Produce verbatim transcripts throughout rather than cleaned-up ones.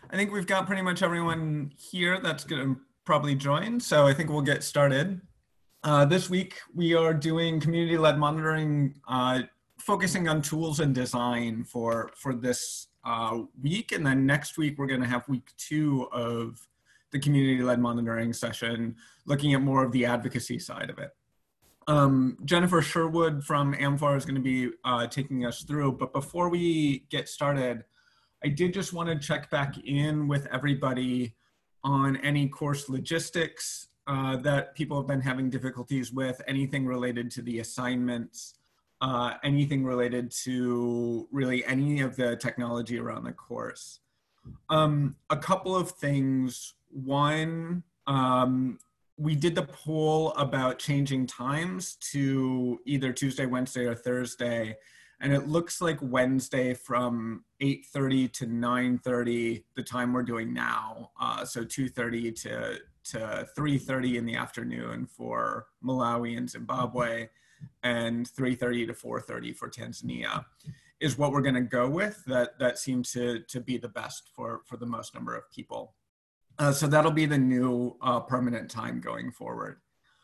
I think we've got pretty much everyone here that's going to probably join, so I think we'll get started. Uh, this week, we are doing community-led monitoring, uh, focusing on tools and design for, for this uh, week. And then next week, we're going to have week two of the community-led monitoring session, looking at more of the advocacy side of it. Um, Jennifer Sherwood from AMFAR is going to be uh, taking us through. But before we get started, I did just want to check back in with everybody on any course logistics uh, that people have been having difficulties with, anything related to the assignments, uh, anything related to really any of the technology around the course. Um, a couple of things. One, um, we did the poll about changing times to either Tuesday, Wednesday, or Thursday. And it looks like Wednesday from eight thirty to nine thirty, the time we're doing now. Uh, so two thirty to, to three thirty in the afternoon for Malawi and Zimbabwe, and three thirty to four thirty for Tanzania is what we're gonna go with. That, that seemed to, to be the best for, for the most number of people. Uh, so that'll be the new uh, permanent time going forward.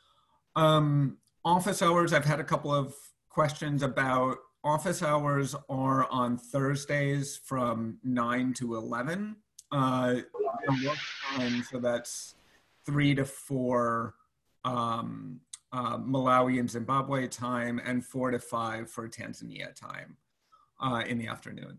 Um, office hours, I've had a couple of questions about. Office hours are on Thursdays from nine to eleven. Uh, work time, so that's three to four um, uh, Malawi and Zimbabwe time, and four to five for Tanzania time uh, in the afternoon.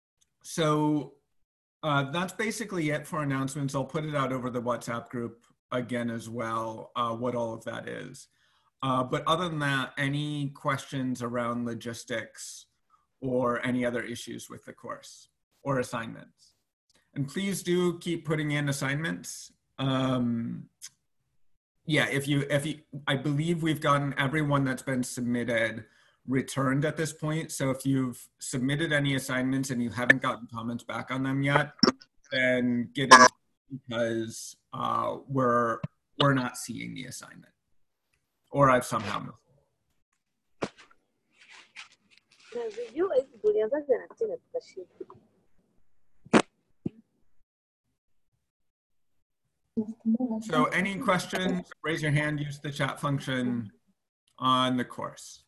So uh, that's basically it for announcements. I'll put it out over the WhatsApp group again as well, uh, what all of that is. Uh, but other than that, any questions around logistics or any other issues with the course or assignments? And please do keep putting in assignments. Um, yeah, if you, if you, I believe we've gotten everyone that's been submitted returned at this point. So if you've submitted any assignments and you haven't gotten comments back on them yet, then get in touch because uh, we're, we're not seeing the assignment. Or I've somehow missed it. So any questions, raise your hand, use the chat function on the course.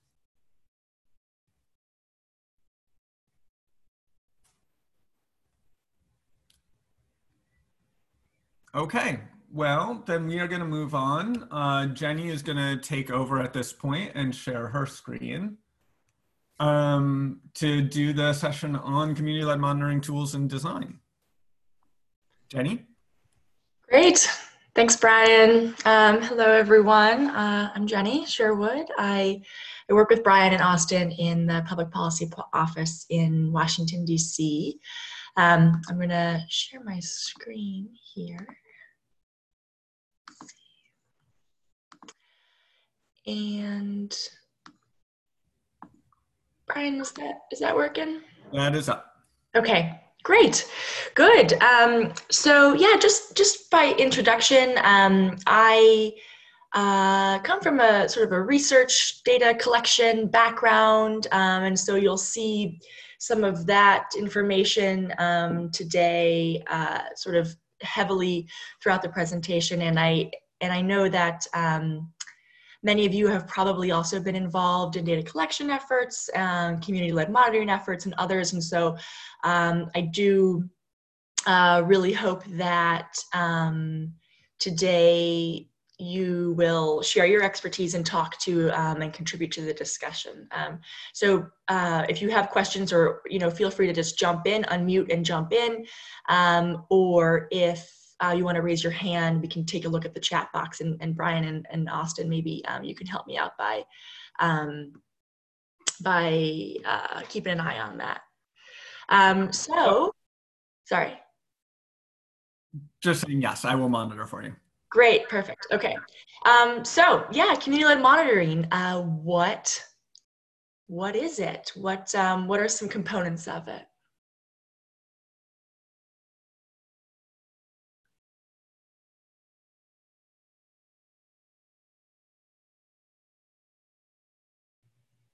Okay. Well, then we are going to move on. Uh, Jenny is going to take over at this point and share her screen um, to do the session on community-led monitoring tools and design. Jenny? Great. Thanks, Brian. Um, hello, everyone. Uh, I'm Jenny Sherwood. I, I work with Brian and Austin in the Public Policy Office in Washington, D C. Um, I'm going to share my screen here. And Brian, is that is that working? That is up. Okay, great, good. Um, so yeah, just just by introduction, um, I uh, come from a sort of a research data collection background, um, and so you'll see some of that information um, today, uh, sort of heavily throughout the presentation, and I and I know that. Um, Many of you have probably also been involved in data collection efforts, um, community-led monitoring efforts, and others. And so um, I do uh, really hope that um, today you will share your expertise and talk to um, and contribute to the discussion. Um, so uh, if you have questions, or you know, feel free to just jump in, unmute and jump in, um, or if Uh, you want to raise your hand, we can take a look at the chat box, and, and Brian and, and Austin, maybe um, you can help me out by, um, by uh, keeping an eye on that. Um, so, sorry. Just saying yes, I will monitor for you. Great, perfect, okay. Um, so yeah, community-led monitoring, uh, what, what is it? What, um, what are some components of it?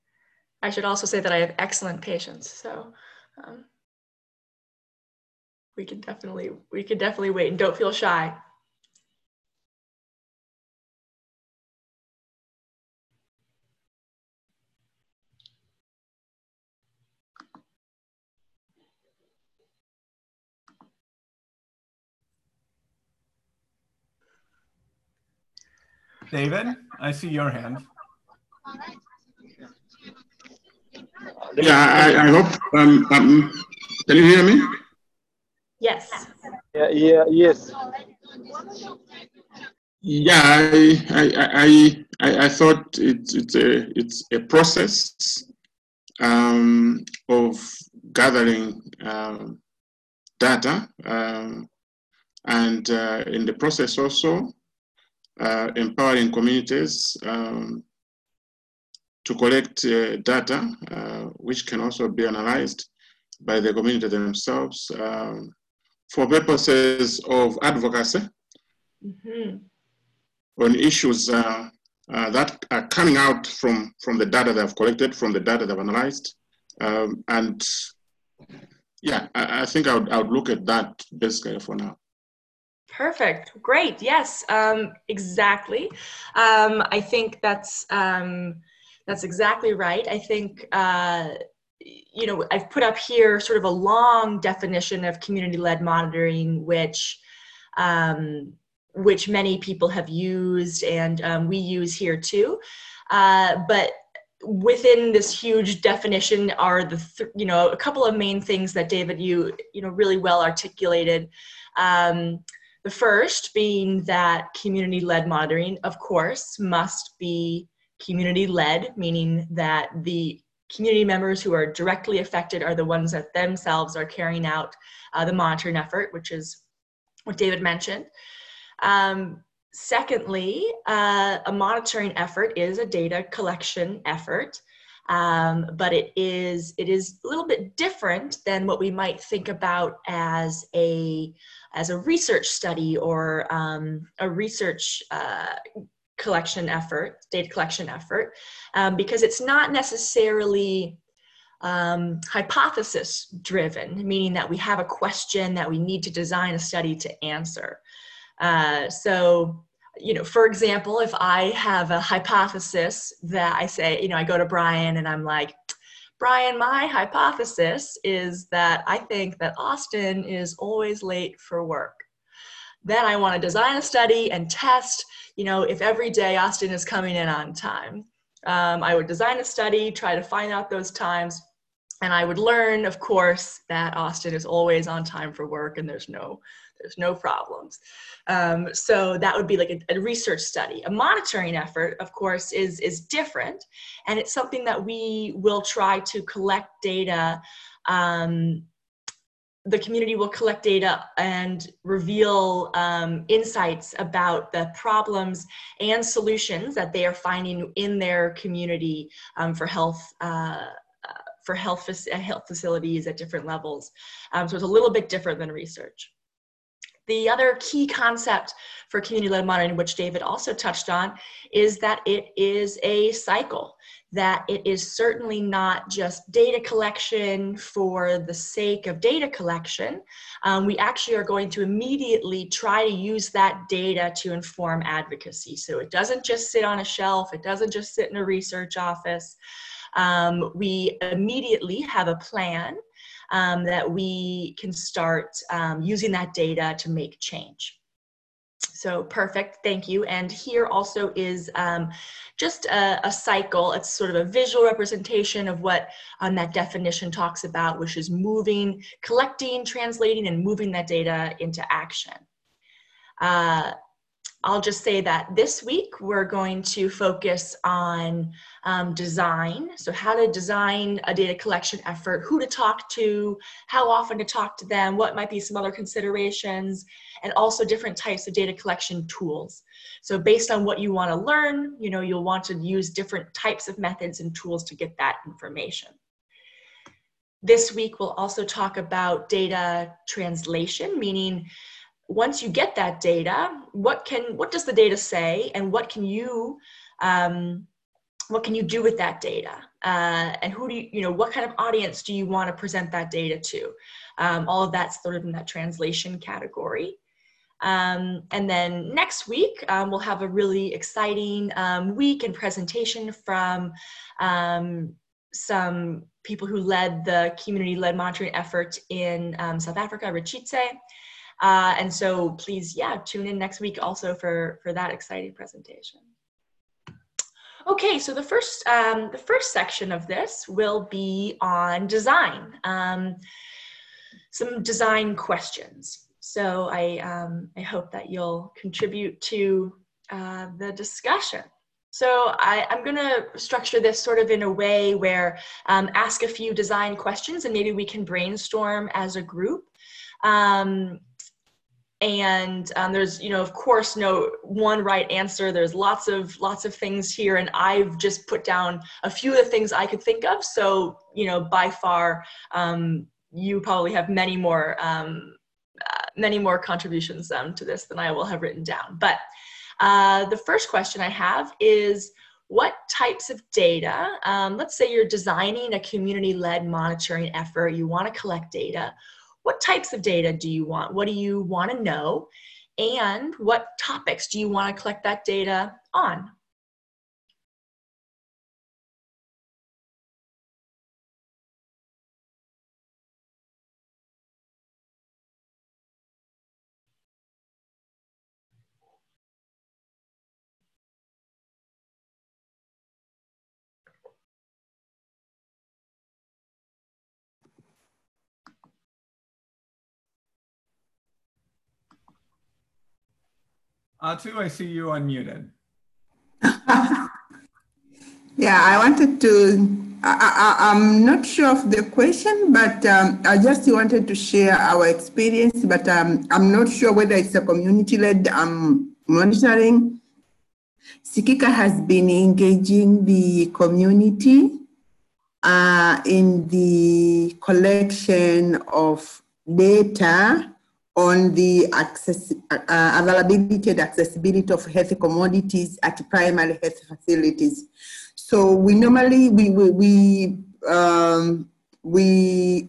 I should also say that I have excellent patience, so. Um, we can definitely, we can definitely wait, and don't feel shy. David, I see your hand. Yeah, I, I hope, um, um, can you hear me? Yes. Yeah, yeah, yes. Yeah, I, I, I, I, I thought it's, it's, a, it's a process um, of gathering um, data um, and uh, in the process also uh, empowering communities um, to collect uh, data, uh, which can also be analyzed by the community themselves um, for purposes of advocacy Mm-hmm. on issues uh, uh, that are coming out from, from the data they've collected, from the data they've analyzed. Um, and yeah, I, I think I would, I would look at that basically for now. Perfect. Great. Yes, um, exactly. Um, I think that's um, that's exactly right. I think uh, you know, I've put up here sort of a long definition of community-led monitoring, which um, which many people have used, and um, we use here too. Uh, but within this huge definition are the th you know a couple of main things that David you you know really well articulated. Um, The first being that community-led monitoring, of course, must be community-led, meaning that the community members who are directly affected are the ones that themselves are carrying out uh, the monitoring effort, which is what David mentioned. Um, secondly, uh, a monitoring effort is a data collection effort. Um, but it is it is a little bit different than what we might think about as a as a research study or um, a research uh, collection effort, data collection effort, um, because it's not necessarily um, hypothesis driven, meaning that we have a question that we need to design a study to answer. Uh, so. You know, for example, if I have a hypothesis that I say, you know, I go to Brian and I'm like, Brian, my hypothesis is that I think that Austin is always late for work. Then I want to design a study and test, you know, if every day Austin is coming in on time. Um, I would design a study, try to find out those times, and I would learn, of course, that Austin is always on time for work and there's no There's no problems. Um, so that would be like a, a research study. A monitoring effort, of course, is, is different. And it's something that we will try to collect data. Um, the community will collect data and reveal um, insights about the problems and solutions that they are finding in their community um, for health uh, for health, health facilities at different levels. Um, so it's a little bit different than research. The other key concept for community-led monitoring, which David also touched on, is that it is a cycle, that it is certainly not just data collection for the sake of data collection. Um, we actually are going to immediately try to use that data to inform advocacy. So it doesn't just sit on a shelf, it doesn't just sit in a research office. Um, we immediately have a plan Um, that we can start um, using that data to make change. So perfect, thank you. And here also is um, just a, a cycle. It's sort of a visual representation of what um, that definition talks about, which is moving, collecting, translating, and moving that data into action. Uh, I'll just say that this week we're going to focus on um, design. So how to design a data collection effort, who to talk to, how often to talk to them, what might be some other considerations, and also different types of data collection tools. So based on what you want to learn, you know, you'll want to use different types of methods and tools to get that information. This week we'll also talk about data translation, meaning once you get that data, what can what does the data say, and what can you um, what can you do with that data? Uh, and who do you, you know, what kind of audience do you want to present that data to? Um, all of that's sort of in that translation category. Um, and then next week, um, we'll have a really exciting um, week and presentation from um, some people who led the community-led monitoring effort in um, South Africa, Richitse. Uh, and so please, yeah, tune in next week also for, for that exciting presentation. Okay, so the first, um, the first section of this will be on design, um, some design questions. So I, um, I hope that you'll contribute to uh, the discussion. So I, I'm gonna structure this sort of in a way where um, ask a few design questions and maybe we can brainstorm as a group. Um, And um, there's, you know, of course, no one right answer. There's lots of lots of things here, and I've just put down a few of the things I could think of. So, you know, by far, um, you probably have many more um, uh, many more contributions um, to this than I will have written down. But uh, the first question I have is, what types of data? Um, let's say you're designing a community-led monitoring effort. You want to collect data. What types of data do you want? What do you want to know? And what topics do you want to collect that data on? Atu, I see you unmuted. Yeah, I wanted to, I, I, I'm not sure of the question, but um, I just wanted to share our experience, but um, I'm not sure whether it's a community-led um, monitoring. Sikika has been engaging the community uh, in the collection of data on the access, uh, availability and accessibility of health commodities at primary health facilities. So we normally, we, we, we, um, we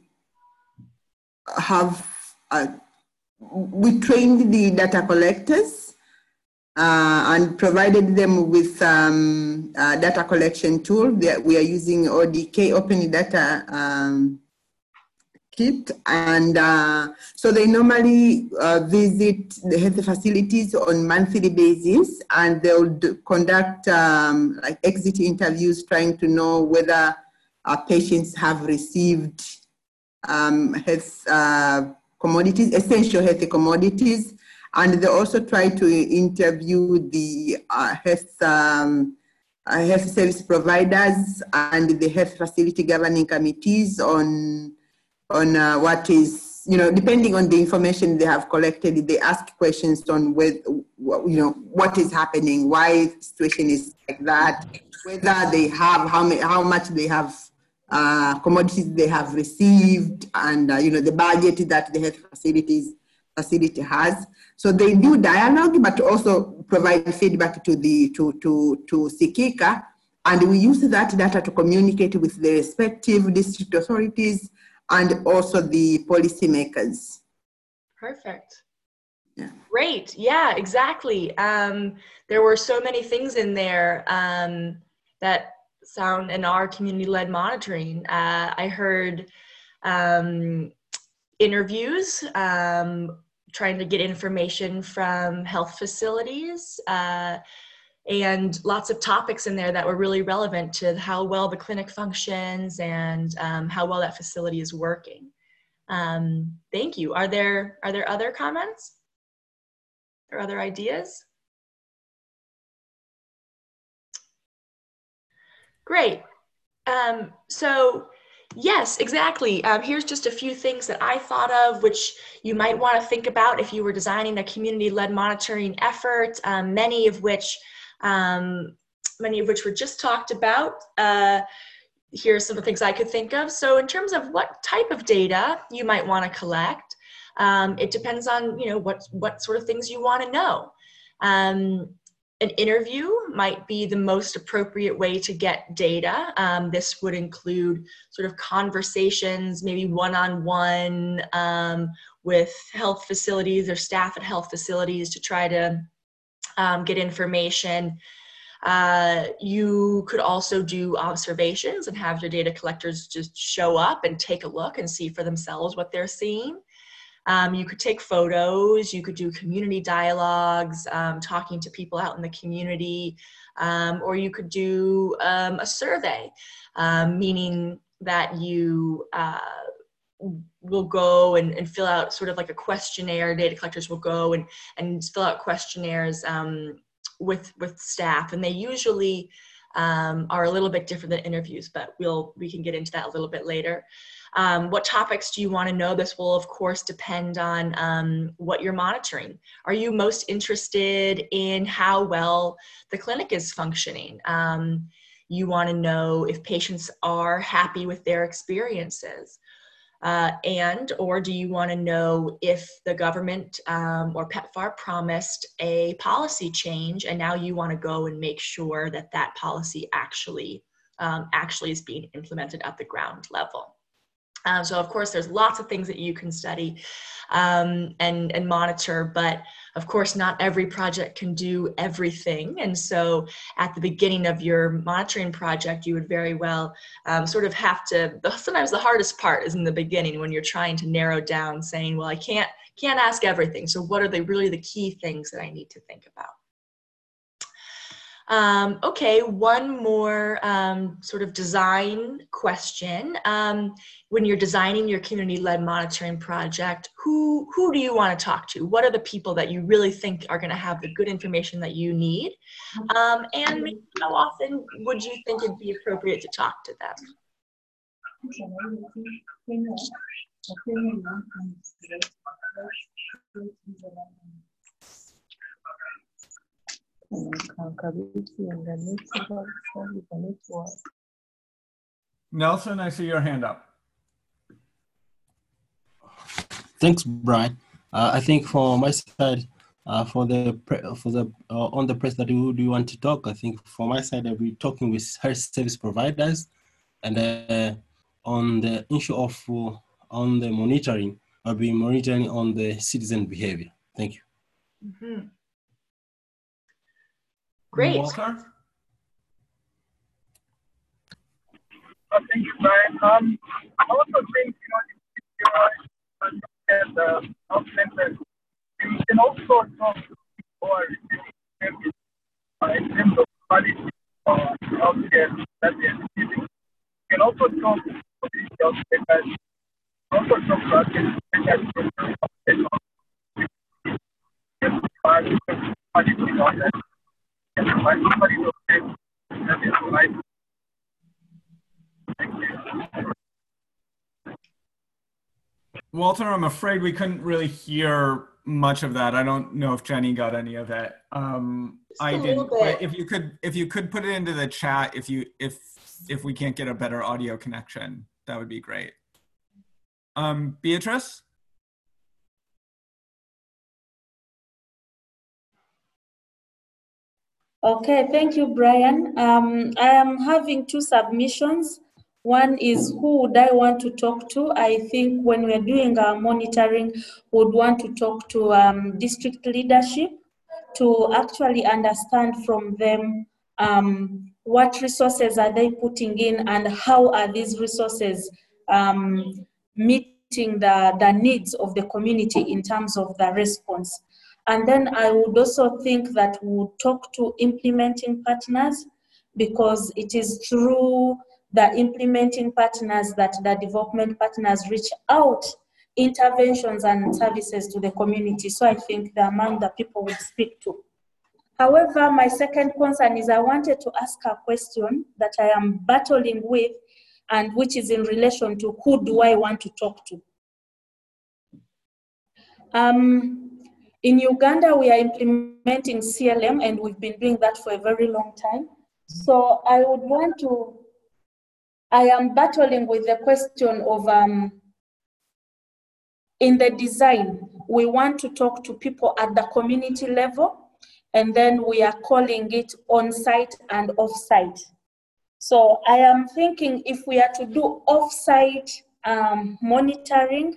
have, uh, we trained the data collectors uh, and provided them with um, a data collection tool that we are using O D K, Open Data um, Kit. And uh, so they normally uh, visit the health facilities on monthly basis, and they'll do, conduct um, like exit interviews, trying to know whether uh, patients have received um, health uh, commodities, essential health commodities. And they also try to interview the uh, health, um, uh, health service providers and the health facility governing committees on on uh, what is, you know, depending on the information they have collected, they ask questions on whether, you know, what is happening, why the situation is like that, whether they have, how, many, how much they have, uh, commodities they have received, and, uh, you know, the budget that the health facilities facility has. So they do dialogue, but also provide feedback to the, to, to, to Sikika. And we use that data to communicate with the respective district authorities and also the policymakers. Perfect. Yeah. Great. Yeah, exactly. Um, there were so many things in there um, that sound in our community-led monitoring. Uh, I heard um, interviews, um, trying to get information from health facilities, uh, and lots of topics in there that were really relevant to how well the clinic functions and um, how well that facility is working. Um, thank you. Are there, are there other comments or other ideas? Great. Um, so yes, exactly. Um, here's just a few things that I thought of, which you might want to think about if you were designing a community-led monitoring effort, um, many of which Um, many of which were just talked about. Uh, here are some of the things I could think of. So in terms of what type of data you might want to collect, um, it depends on, you know, what, what sort of things you want to know. Um, an interview might be the most appropriate way to get data. Um, this would include sort of conversations, maybe one-on-one um, with health facilities or staff at health facilities to try to um, get information. Uh, you could also do observations and have your data collectors just show up and take a look and see for themselves what they're seeing. Um, you could take photos, you could do community dialogues, um, talking to people out in the community, um, or you could do um, a survey, um, meaning that you uh, will go and, and fill out sort of like a questionnaire. Data collectors will go and, and fill out questionnaires um, with, with staff, and they usually um, are a little bit different than interviews, but we'll, we can get into that a little bit later. Um, what topics do you want to know? This will, of course, depend on um, what you're monitoring. Are you most interested in how well the clinic is functioning? Um, you want to know if patients are happy with their experiences. Uh, and, or do you want to know if the government um, or PEPFAR promised a policy change and now you want to go and make sure that that policy actually, um, actually is being implemented at the ground level? Um, so of course, there's lots of things that you can study um, and, and monitor, but of course, not every project can do everything. And so at the beginning of your monitoring project, you would very well um, sort of have to, sometimes the hardest part is in the beginning when you're trying to narrow down saying, well, I can't, can't ask everything. So what are the really the key things that I need to think about? Um, okay, one more um, sort of design question. Um, when you're designing your community-led monitoring project, who, who do you want to talk to? What are the people that you really think are going to have the good information that you need? Um, and maybe how often would you think it'd be appropriate to talk to them? Nelson, I see your hand up. Thanks, Brian. Uh, I think for my side, uh, for the for the uh, on the press that you do you want to talk, I think for my side, I'll be talking with health service providers, and uh, on the issue of uh, on the monitoring, I'll be monitoring on the citizen behavior. Thank you. Mm-hmm. Great. Walter? Uh, thank you, Brian. Um, I also think, you know, if you're looking at the health center, you can also talk to people or uh, in terms of quality of healthcare that they're receiving. You can also talk to these health centers, also talk to us in the Walter, I'm afraid we couldn't really hear much of that. I don't know if Jenny got any of it. Um, I didn't. But if you could, if you could put it into the chat, if you if if we can't get a better audio connection, that would be great. Um, Beatrice? Okay, thank you, Brian. Um, I am having two submissions. One is who would I want to talk to? I think when we're doing our monitoring, would want to talk to um, district leadership to actually understand from them um, what resources are they putting in and how are these resources um, meeting the, the needs of the community in terms of the response. And then I would also think that we would talk to implementing partners, because it is through the implementing partners that the development partners reach out interventions and services to the community. So I think they're among the people we speak to. However, my second concern is I wanted to ask a question that I am battling with, and which is in relation to who do I want to talk to. Um, In Uganda, we are implementing C L M, and we've been doing that for a very long time. So I would want to, I am battling with the question of, um, in the design, we want to talk to people at the community level, and then we are calling it on-site and off-site. So I am thinking if we are to do off-site um, monitoring,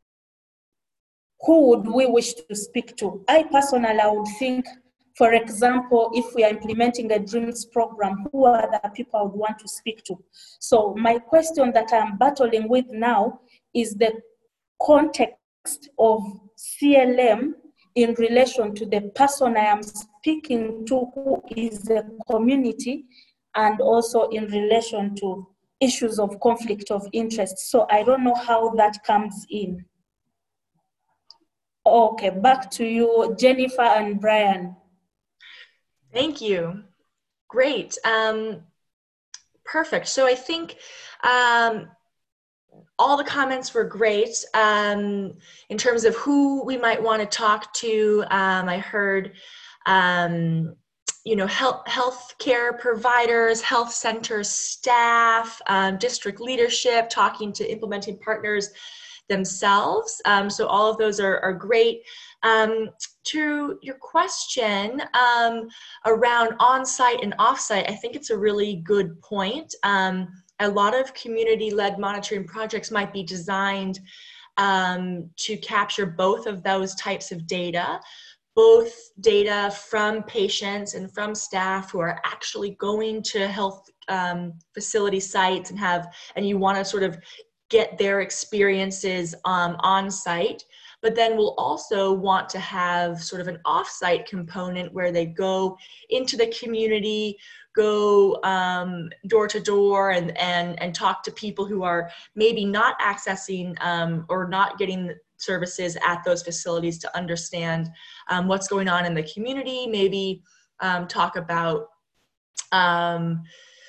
who would we wish to speak to? I personally I would think, for example, if we are implementing a DREAMS program, who are the people I would want to speak to? So my question that I'm battling with now is the context of C L M in relation to the person I am speaking to, who is the community, and also in relation to issues of conflict of interest. So I don't know how that comes in. Okay, back to you, Jennifer and Brian. Thank you. Great. Um, perfect. So I think um, all the comments were great. Um, in terms of who we might want to talk to, um, I heard, um, you know, health healthcare providers, health center staff, um, district leadership, talking to implementing partners themselves. Um, so all of those are, are great. Um, to your question um, around on-site and off-site, I think it's a really good point. Um, a lot of community-led monitoring projects might be designed um, to capture both of those types of data, both data from patients and from staff who are actually going to health um, facility sites and have, and you want to sort of get their experiences um, on site, but then we'll also want to have sort of an off-site component where they go into the community, go um, door to door and, and, and talk to people who are maybe not accessing um, or not getting services at those facilities to understand um, what's going on in the community, maybe um, talk about um,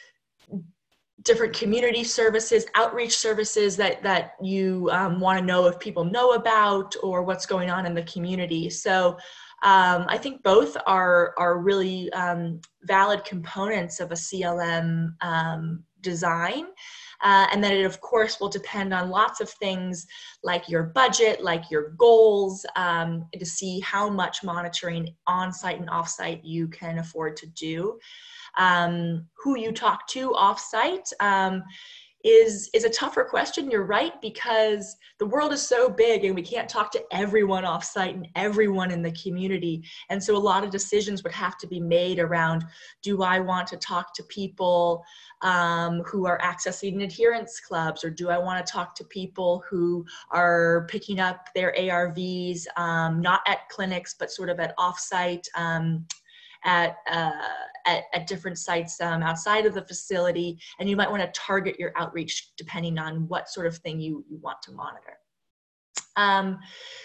different community services, outreach services that, that you um, want to know if people know about or what's going on in the community. So um, I think both are, are really um, valid components of a C L M um, design. Uh, and then it, of course, will depend on lots of things like your budget, like your goals, um, to see how much monitoring on-site and off-site you can afford to do. Um, who you talk to off-site um, is, is a tougher question, you're right, because the world is so big and we can't talk to everyone off-site and everyone in the community. And so a lot of decisions would have to be made around, do I want to talk to people um, who are accessing adherence clubs, or do I want to talk to people who are picking up their A R Vs, um, not at clinics, but sort of at off-site, um, At, uh, at, at different sites um, outside of the facility, and you might want to target your outreach depending on what sort of thing you, you want to monitor. Um,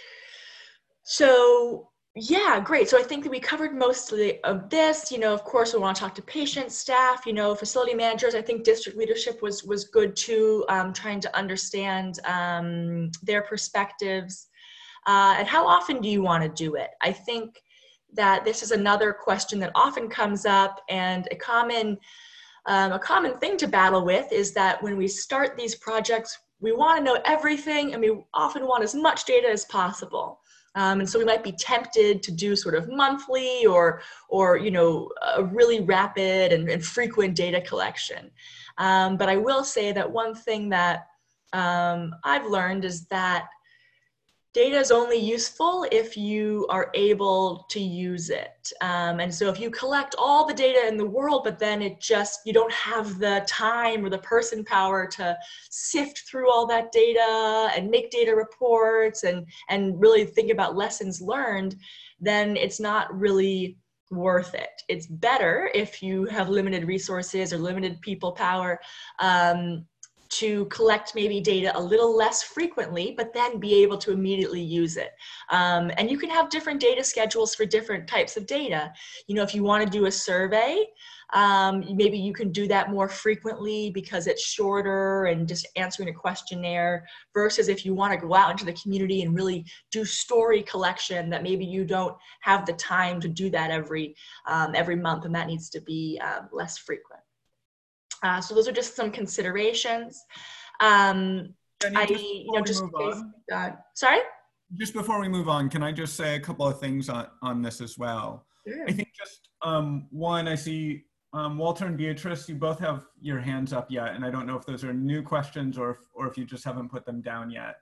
so yeah, great. So I think that we covered most of, the, of this. You know, of course, we want to talk to patients, staff, you know, facility managers. I think district leadership was, was good too, um, trying to understand um, their perspectives. Uh, and how often do you want to do it? I think that this is another question that often comes up, and a common, um, a common thing to battle with is that when we start these projects, we want to know everything and we often want as much data as possible. Um, and so we might be tempted to do sort of monthly or, or you know, a really rapid and, and frequent data collection. Um, but I will say that one thing that um, I've learned is that data is only useful if you are able to use it. Um, and so if you collect all the data in the world, but then it just, you don't have the time or the person power to sift through all that data and make data reports and, and really think about lessons learned, then it's not really worth it. It's better if you have limited resources or limited people power, um, to collect maybe data a little less frequently, but then be able to immediately use it. Um, and you can have different data schedules for different types of data. You know, if you want to do a survey, um, maybe you can do that more frequently because it's shorter and just answering a questionnaire, versus if you want to go out into the community and really do story collection, that maybe you don't have the time to do that every, um, every month, and that needs to be um, less frequent. Uh, so those are just some considerations. Um, Jenny, I, just you know, just on, uh, sorry. Just before we move on, can I just say a couple of things on, on this as well? Sure. I think just um, one, I see um, Walter and Beatrice, you both have your hands up yet, and I don't know if those are new questions or if, or if you just haven't put them down yet.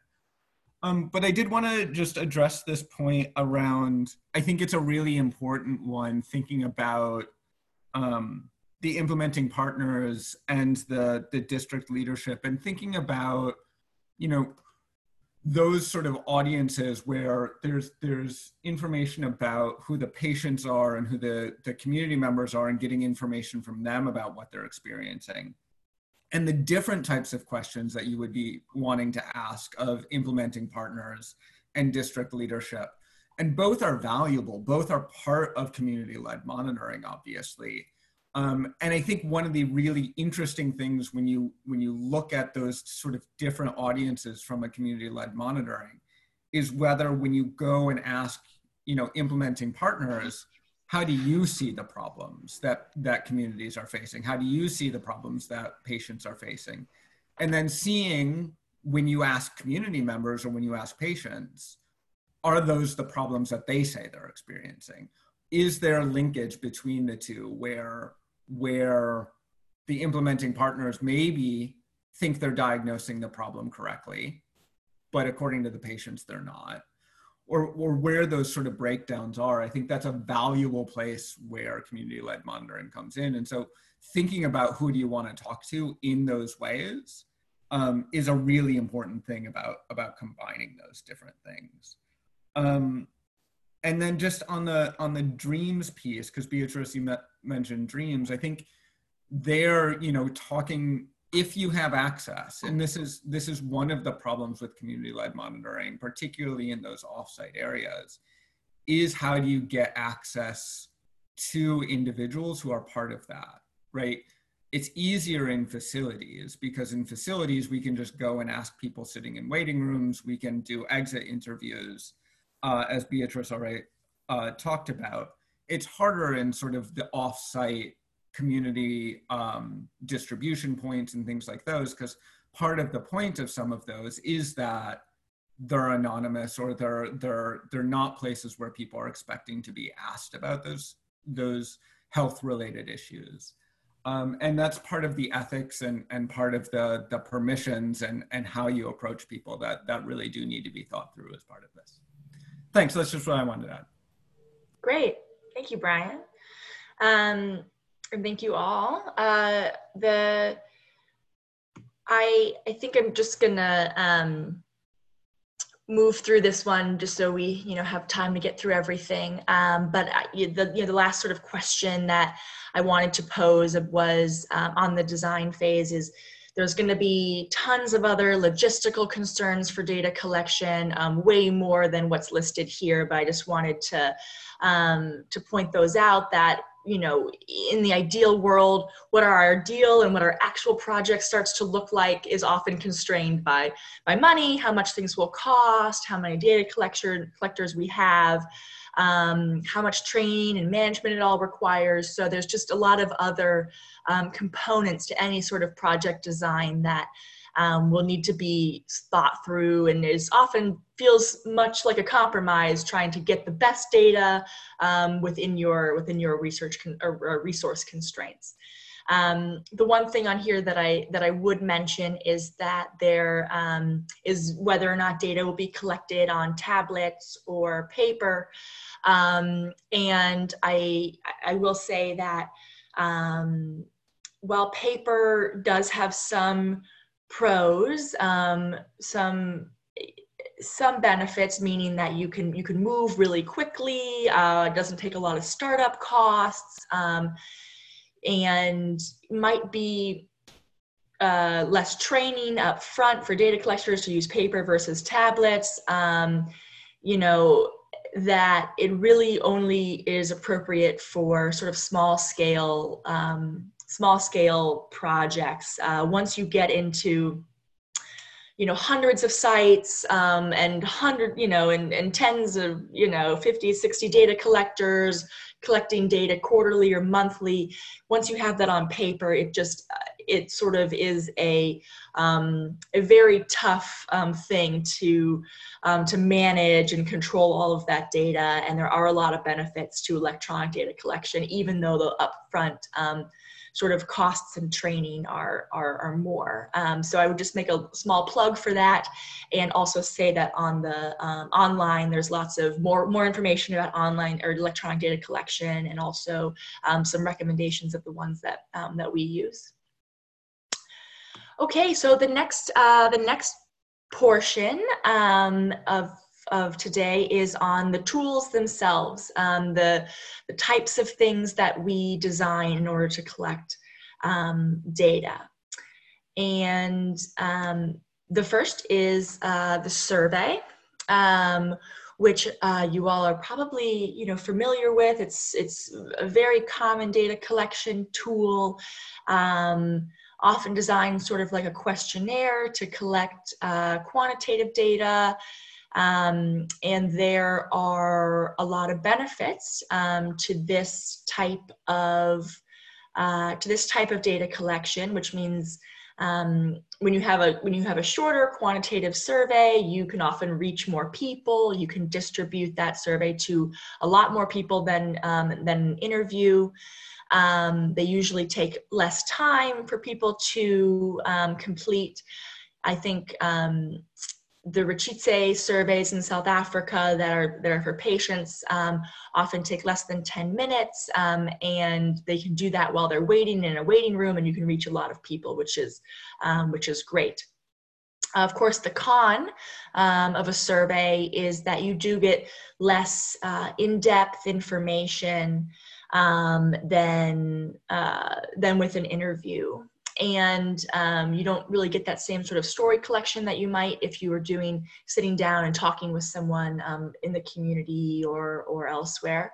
Um, but I did want to just address this point around, I think it's a really important one, thinking about um, the implementing partners and the, the district leadership, and thinking about, you know, those sort of audiences where there's there's information about who the patients are and who the, the community members are, and getting information from them about what they're experiencing. And the different types of questions that you would be wanting to ask of implementing partners and district leadership. And both are valuable, both are part of community-led monitoring, obviously. Um, and I think one of the really interesting things when you when you look at those sort of different audiences from a community-led monitoring is whether when you go and ask, you know, implementing partners, how do you see the problems that, that communities are facing? How do you see the problems that patients are facing? And then seeing when you ask community members or when you ask patients, are those the problems that they say they're experiencing? Is there a linkage between the two where, where the implementing partners maybe think they're diagnosing the problem correctly, but according to the patients, they're not? Or, or where those sort of breakdowns are? I think that's a valuable place where community-led monitoring comes in. And so thinking about who do you want to talk to in those ways um, is a really important thing about, about combining those different things. Um, and then just on the, on the dreams piece, because Beatrice, you met, mentioned dreams, I think they're, you know, talking, if you have access, and this is this is one of the problems with community-led monitoring, particularly in those offsite areas, is how do you get access to individuals who are part of that, right? It's easier in facilities, because in facilities we can just go and ask people sitting in waiting rooms, we can do exit interviews, uh, as Beatrice already uh, talked about. It's harder in sort of the offsite community um, distribution points and things like those, because part of the point of some of those is that they're anonymous, or they're they're they're not places where people are expecting to be asked about those those health related issues. Um, and that's part of the ethics and, and part of the, the permissions and, and how you approach people that, that really do need to be thought through as part of this. Thanks, that's just what I wanted to add. Great, thank you, Brian. Um, And thank you all. Uh, the I I think I'm just gonna um, move through this one just so we you know have time to get through everything. Um, but I, the you know the last sort of question that I wanted to pose was um, on the design phase is there's going to be tons of other logistical concerns for data collection, um, way more than what's listed here. But I just wanted to um, to point those out that, you know, in the ideal world, what our ideal and what our actual project starts to look like is often constrained by, by money, how much things will cost, how many data collector, collectors we have, um, how much training and management it all requires. So there's just a lot of other um, components to any sort of project design that um, will need to be thought through, and is often feels much like a compromise trying to get the best data um, within your within your research con or, or resource constraints. Um, the one thing on here that I that I would mention is that there um, is whether or not data will be collected on tablets or paper, um, and I I will say that um, while paper does have some pros, um, some some benefits, meaning that you can you can move really quickly. Uh, it doesn't take a lot of startup costs, um, and might be uh, less training up front for data collectors to use paper versus tablets. Um, you know, that it really only is appropriate for sort of small scale um, small scale projects. Uh, once you get into you know, hundreds of sites um, and hundred, you know, and, and tens of, you know, fifty, sixty data collectors collecting data quarterly or monthly. Once you have that on paper, it just, it sort of is a, um, a very tough um, thing to, um, to manage and control all of that data. And there are a lot of benefits to electronic data collection, even though the upfront um, sort of costs and training are, are, are more. Um, so I would just make a small plug for that, and also say that on the um, online, there's lots of more, more information about online or electronic data collection, and also um, some recommendations of the ones that, um, that we use. Okay, so the next, uh, the next portion um, of of today is on the tools themselves, um, the, the types of things that we design in order to collect um, data. And um, the first is uh, the survey, um, which uh, you all are probably, you know, familiar with. It's, it's a very common data collection tool, um, often designed sort of like a questionnaire to collect uh, quantitative data. Um, and there are a lot of benefits um, to this type of uh, to this type of data collection, which means um, when you have a when you have a shorter quantitative survey, you can often reach more people. You can distribute that survey to a lot more people than um, than an interview. Um, they usually take less time for people to um, complete. I think. Um, The Richitse surveys in South Africa that are, that are for patients um, often take less than ten minutes, um, and they can do that while they're waiting in a waiting room, and you can reach a lot of people, which is, um, which is great. Uh, of course, the con um, of a survey is that you do get less uh, in-depth information um, than, uh, than with an interview. And um, you don't really get that same sort of story collection that you might if you were doing, sitting down and talking with someone um, in the community or, or elsewhere.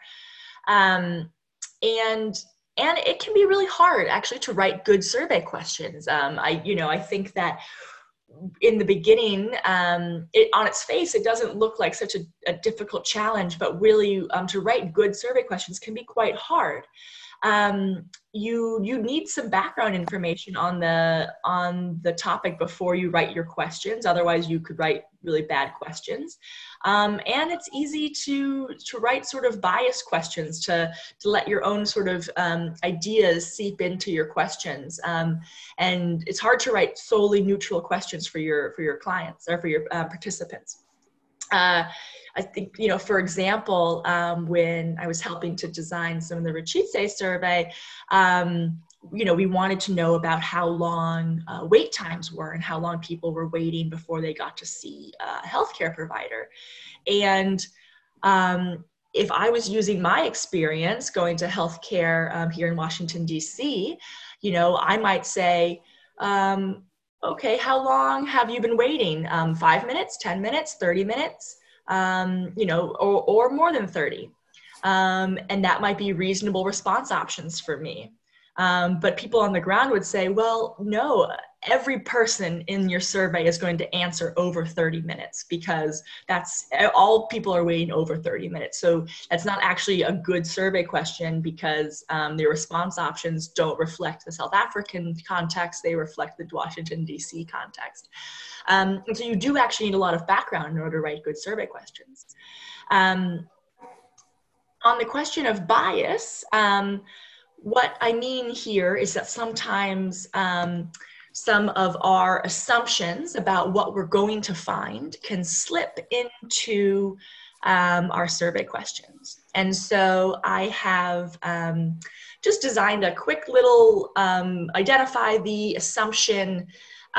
Um, and, and it can be really hard actually to write good survey questions. Um, I, you know, I think that in the beginning, um, it, on its face, it doesn't look like such a, a difficult challenge, but really um, to write good survey questions can be quite hard. Um, you you need some background information on the on the topic before you write your questions. Otherwise, you could write really bad questions. Um, and it's easy to to write sort of biased questions to to let your own sort of um, ideas seep into your questions. Um, and it's hard to write solely neutral questions for your for your clients or for your uh, participants. Uh, I think, you know, for example, um, when I was helping to design some of the Richitse survey, um, you know, we wanted to know about how long uh, wait times were and how long people were waiting before they got to see a healthcare provider. And um, if I was using my experience going to healthcare um, here in Washington, D C, you know, I might say, um, okay, how long have you been waiting? Um, five minutes, ten minutes, thirty minutes? Um, you know, or, or more than thirty. Um, and that might be reasonable response options for me. Um, but people on the ground would say, well, no, every person in your survey is going to answer over thirty minutes because that's all people are waiting over thirty minutes. So that's not actually a good survey question because um, the response options don't reflect the South African context, they reflect the Washington, D C context. Um, and so you do actually need a lot of background in order to write good survey questions. Um, on the question of bias, um, what I mean here is that sometimes um, some of our assumptions about what we're going to find can slip into um, our survey questions. And so I have um, just designed a quick little um, identify the assumption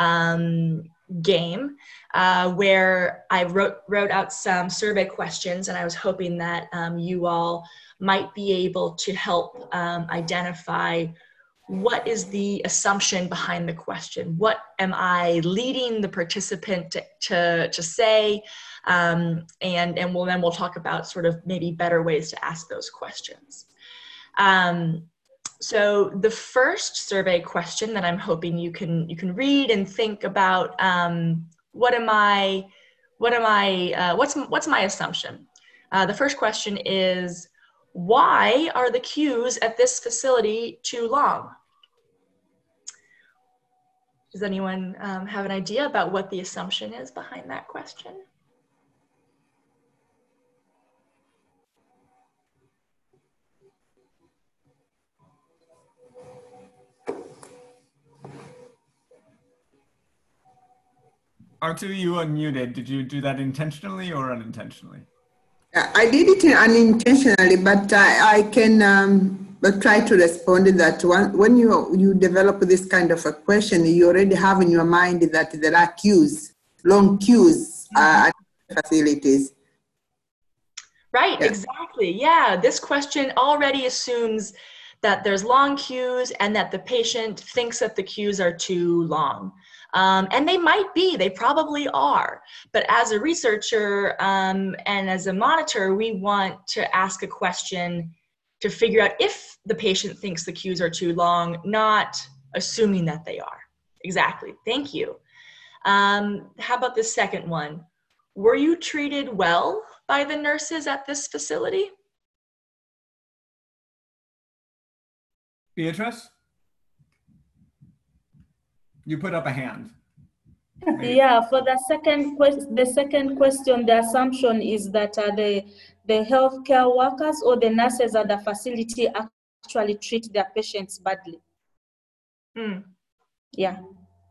um, game uh, where I wrote, wrote out some survey questions, and I was hoping that um, you all might be able to help um, identify what is the assumption behind the question. What am I leading the participant to, to, to say? Um, and and we'll, then we'll talk about sort of maybe better ways to ask those questions. Um, So the first survey question that I'm hoping you can you can read and think about, um, what am I, what am I, uh, what's what's my assumption? Uh, the first question is, why are the queues at this facility too long? Does anyone um, have an idea about what the assumption is behind that question? Artu, you unmuted. Did you do that intentionally or unintentionally? I did it unintentionally, but I, I can um, but try to respond to that. One, when you, you develop this kind of a question, you already have in your mind that there are queues, long queues uh, at facilities. Right, Yeah. Exactly. Yeah, this question already assumes that there's long queues and that the patient thinks that the queues are too long. Um, and they might be, they probably are. But as a researcher um, and as a monitor, we want to ask a question to figure out if the patient thinks the queues are too long, not assuming that they are. Exactly, thank you. Um, how about the second one? Were you treated well by the nurses at this facility? Beatrice? You put up a hand. Maybe. Yeah, for the second question, the second question, the assumption is that uh, the the healthcare workers or the nurses at the facility actually treat their patients badly. Hmm. Yeah.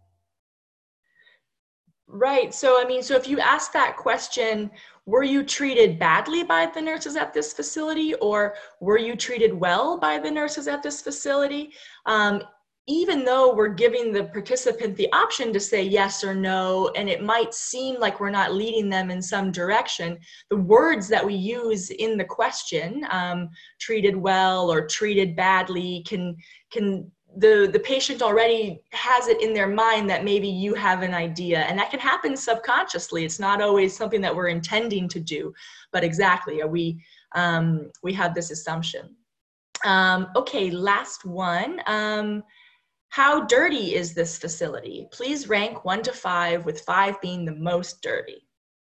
Right. So, I mean, so if you ask that question, were you treated badly by the nurses at this facility, or were you treated well by the nurses at this facility? Um, even though we're giving the participant the option to say yes or no, and it might seem like we're not leading them in some direction, the words that we use in the question, um, treated well or treated badly, can, can the, the patient already has it in their mind that maybe you have an idea, and that can happen subconsciously. It's not always something that we're intending to do, but exactly, are we, um, we have this assumption. Um, okay, last one. Um, How dirty is this facility? Please rank one to five, with five being the most dirty.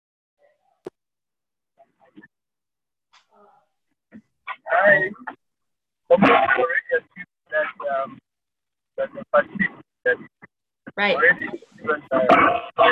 I almost already assumed that, um, that the facility that Right. already given the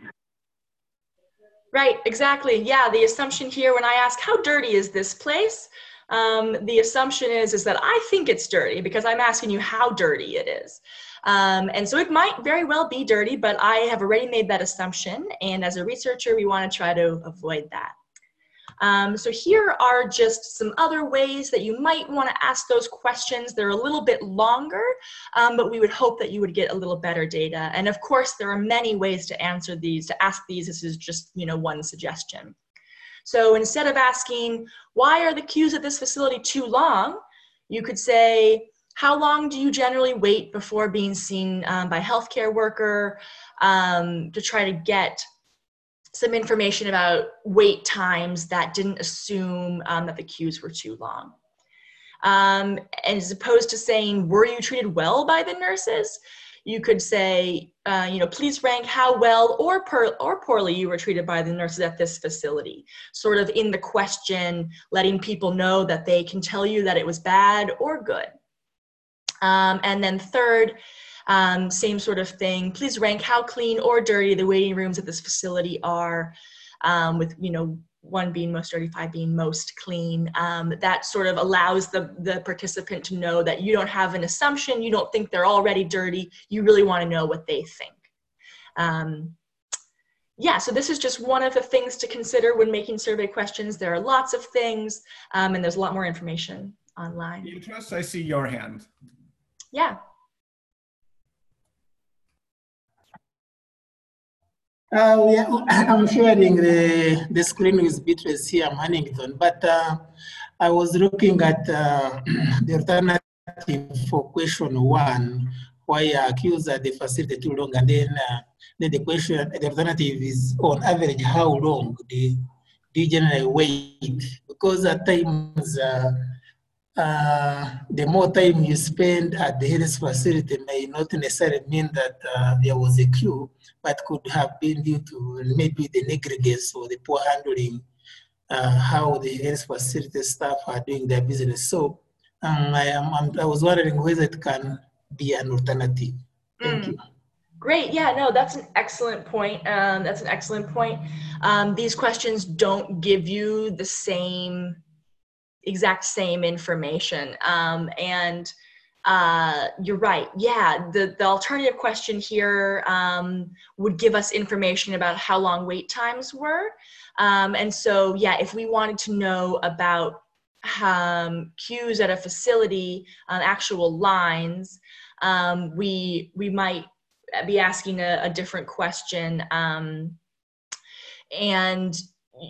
Right, exactly. Yeah, the assumption here when I ask, how dirty is this place? Um, the assumption is, is that I think it's dirty because I'm asking you how dirty it is. Um, and so it might very well be dirty, but I have already made that assumption. And as a researcher, we want to try to avoid that. Um, so here are just some other ways that you might want to ask those questions. They're a little bit longer, um, but we would hope that you would get a little better data. And of course, there are many ways to answer these, to ask these. This is just, you know, one suggestion. So instead of asking, why are the queues at this facility too long? You could say, how long do you generally wait before being seen um, by a healthcare worker, um, to try to get some information about wait times that didn't assume um, that the queues were too long. Um, and as opposed to saying, were you treated well by the nurses? You could say, uh, you know, please rank how well or, per, or poorly you were treated by the nurses at this facility. Sort of in the question, letting people know that they can tell you that it was bad or good. Um, and then third, um, same sort of thing, please rank how clean or dirty the waiting rooms at this facility are, um, with, you know, one being most dirty, five being most clean. Um, that sort of allows the, the participant to know that you don't have an assumption, you don't think they're already dirty, you really want to know what they think. Um, yeah, so this is just one of the things to consider when making survey questions. There are lots of things, um, and there's a lot more information online. Beatrice, I see your hand. Yeah. Uh, yeah, I'm sharing the, the screen with Beatrice here, I'm Huntington, but uh, I was looking at uh, the alternative for question one, why accused at the facility too long, and then, uh, then the question, the alternative is on average, how long do you, do you generally wait? Because at times, uh, uh, the more time you spend at the health facility may not necessarily mean that uh, there was a queue, but could have been due to maybe the negligence or the poor handling, uh, how the health facility staff are doing their business. So um, I, am, I'm, I was wondering whether it can be an alternative. Thank mm. you. Great. Yeah, no, that's an excellent point. Um, that's an excellent point. Um, these questions don't give you the same, exact same information. Um, and uh, you're right. Yeah, the, the alternative question here um, would give us information about how long wait times were. Um, and so, yeah, if we wanted to know about um, queues at a facility, um, actual lines, um, we, we might be asking a, a different question. Um, and,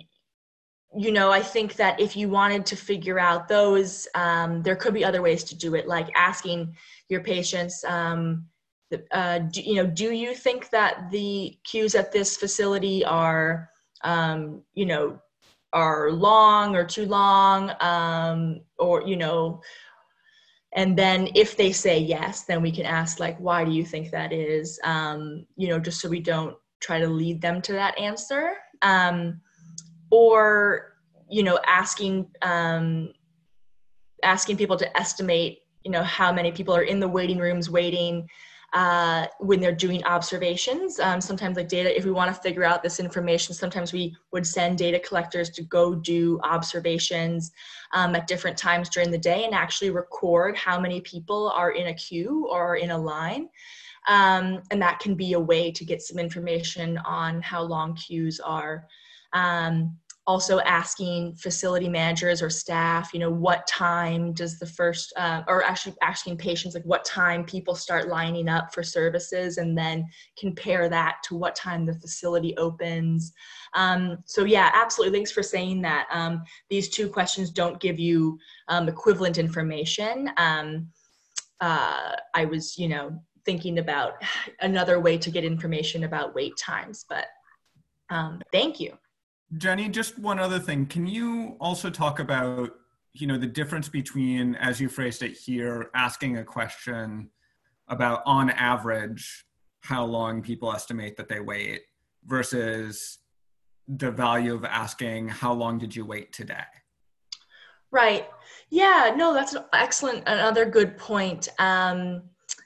you know, I think that if you wanted to figure out those, um, there could be other ways to do it, like asking your patients, um, uh, do, you know, do you think that the queues at this facility are, um, you know, are long or too long, um, or, you know, and then if they say yes, then we can ask, like, why do you think that is? Um, you know, just so we don't try to lead them to that answer. Um, or, you know, asking, um, asking people to estimate, you know, how many people are in the waiting rooms waiting uh, when they're doing observations. Um, sometimes like data, if we want to figure out this information, sometimes we would send data collectors to go do observations um, at different times during the day and actually record how many people are in a queue or in a line. Um, and that can be a way to get some information on how long queues are. Um, Also asking facility managers or staff, you know, what time does the first, uh, or actually asking patients, like what time people start lining up for services, and then compare that to what time the facility opens. Um, so yeah, absolutely, thanks for saying that. Um, these two questions don't give you um, equivalent information. Um, uh, I was, you know, thinking about another way to get information about wait times, but um, thank you. Jenny, just one other thing. Can you also talk about, you know, the difference between, as you phrased it here, asking a question about on average how long people estimate that they wait versus the value of asking how long did you wait today? Right. Yeah, no, that's an excellent, another good point. Um,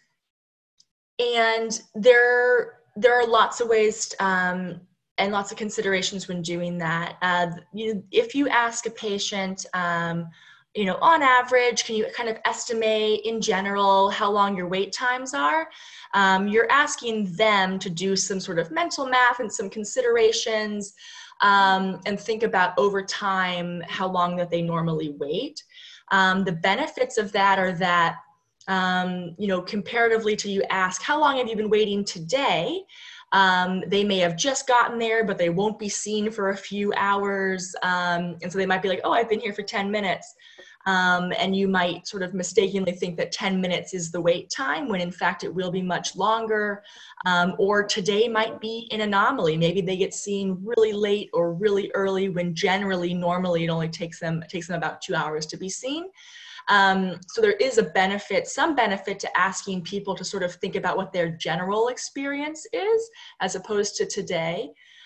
and there, there are lots of ways um, and lots of considerations when doing that. Uh, you, if you ask a patient, um, you know, on average, can you kind of estimate in general how long your wait times are? Um, you're asking them to do some sort of mental math and some considerations um, and think about over time how long that they normally wait. Um, the benefits of that are that, um, you know, comparatively to you ask, how long have you been waiting today? Um, they may have just gotten there, but they won't be seen for a few hours. Um, and so they might be like, oh, I've been here for ten minutes. Um, and you might sort of mistakenly think that ten minutes is the wait time, when in fact it will be much longer. Um, or today might be an anomaly. Maybe they get seen really late or really early, when generally, normally it only takes them, it takes them about two hours to be seen. Um, so there is a benefit, some benefit to asking people to sort of think about what their general experience is, as opposed to today.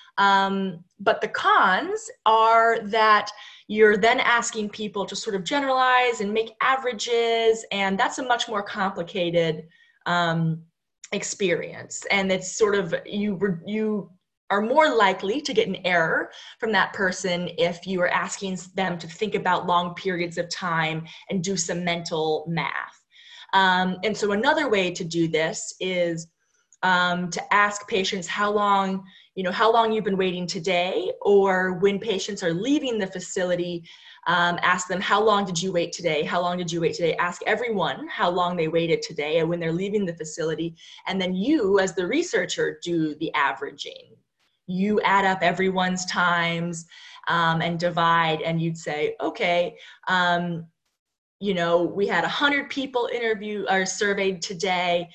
Um, but the cons are that you're then asking people to sort of generalize and make averages, and that's a much more complicated um, experience. And it's sort of, you, you are more likely to get an error from that person if you are asking them to think about long periods of time and do some mental math. Um, and so another way to do this is um, to ask patients how long, you know, how long you've been waiting today, or when patients are leaving the facility, um, ask them, how long did you wait today? How long did you wait today? Ask everyone how long they waited today and when they're leaving the facility. And then you, as the researcher, do the averaging. You add up everyone's times um, and divide, and you'd say, okay, um, you know, we had one hundred people interview or surveyed today,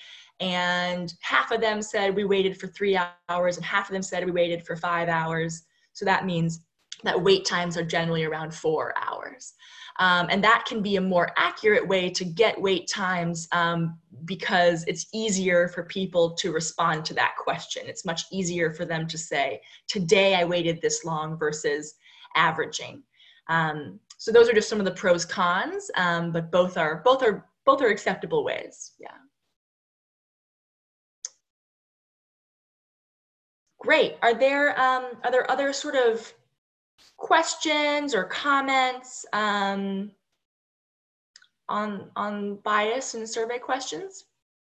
and half of them said we waited for three hours, and half of them said we waited for five hours. So that means that wait times are generally around four hours. Um, and that can be a more accurate way to get wait times um, because it's easier for people to respond to that question. It's much easier for them to say, today I waited this long versus averaging. Um, so those are just some of the pros, cons, um, but both are, both are, both are acceptable ways, yeah. Great. Are there, um, are there other sort of questions or comments um, on, on bias and survey questions?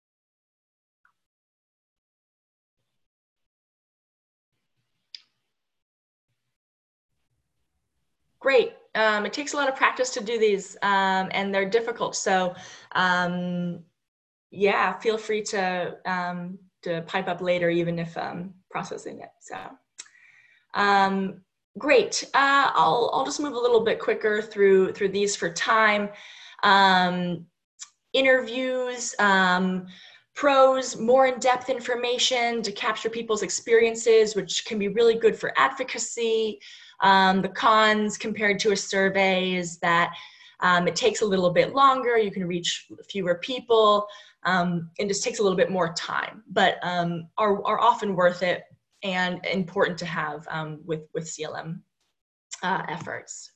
Great. Um, it takes a lot of practice to do these, um, and they're difficult. So, um, yeah, feel free to um, to pipe up later, even if um, processing it. So, um, great. Uh, I'll I'll just move a little bit quicker through through these for time. Um, interviews. Um, Pros, more in-depth information to capture people's experiences, which can be really good for advocacy. Um, the cons compared to a survey is that um, it takes a little bit longer, you can reach fewer people, um, and just takes a little bit more time, but um, are, are often worth it and important to have um, with, with C L M uh, efforts.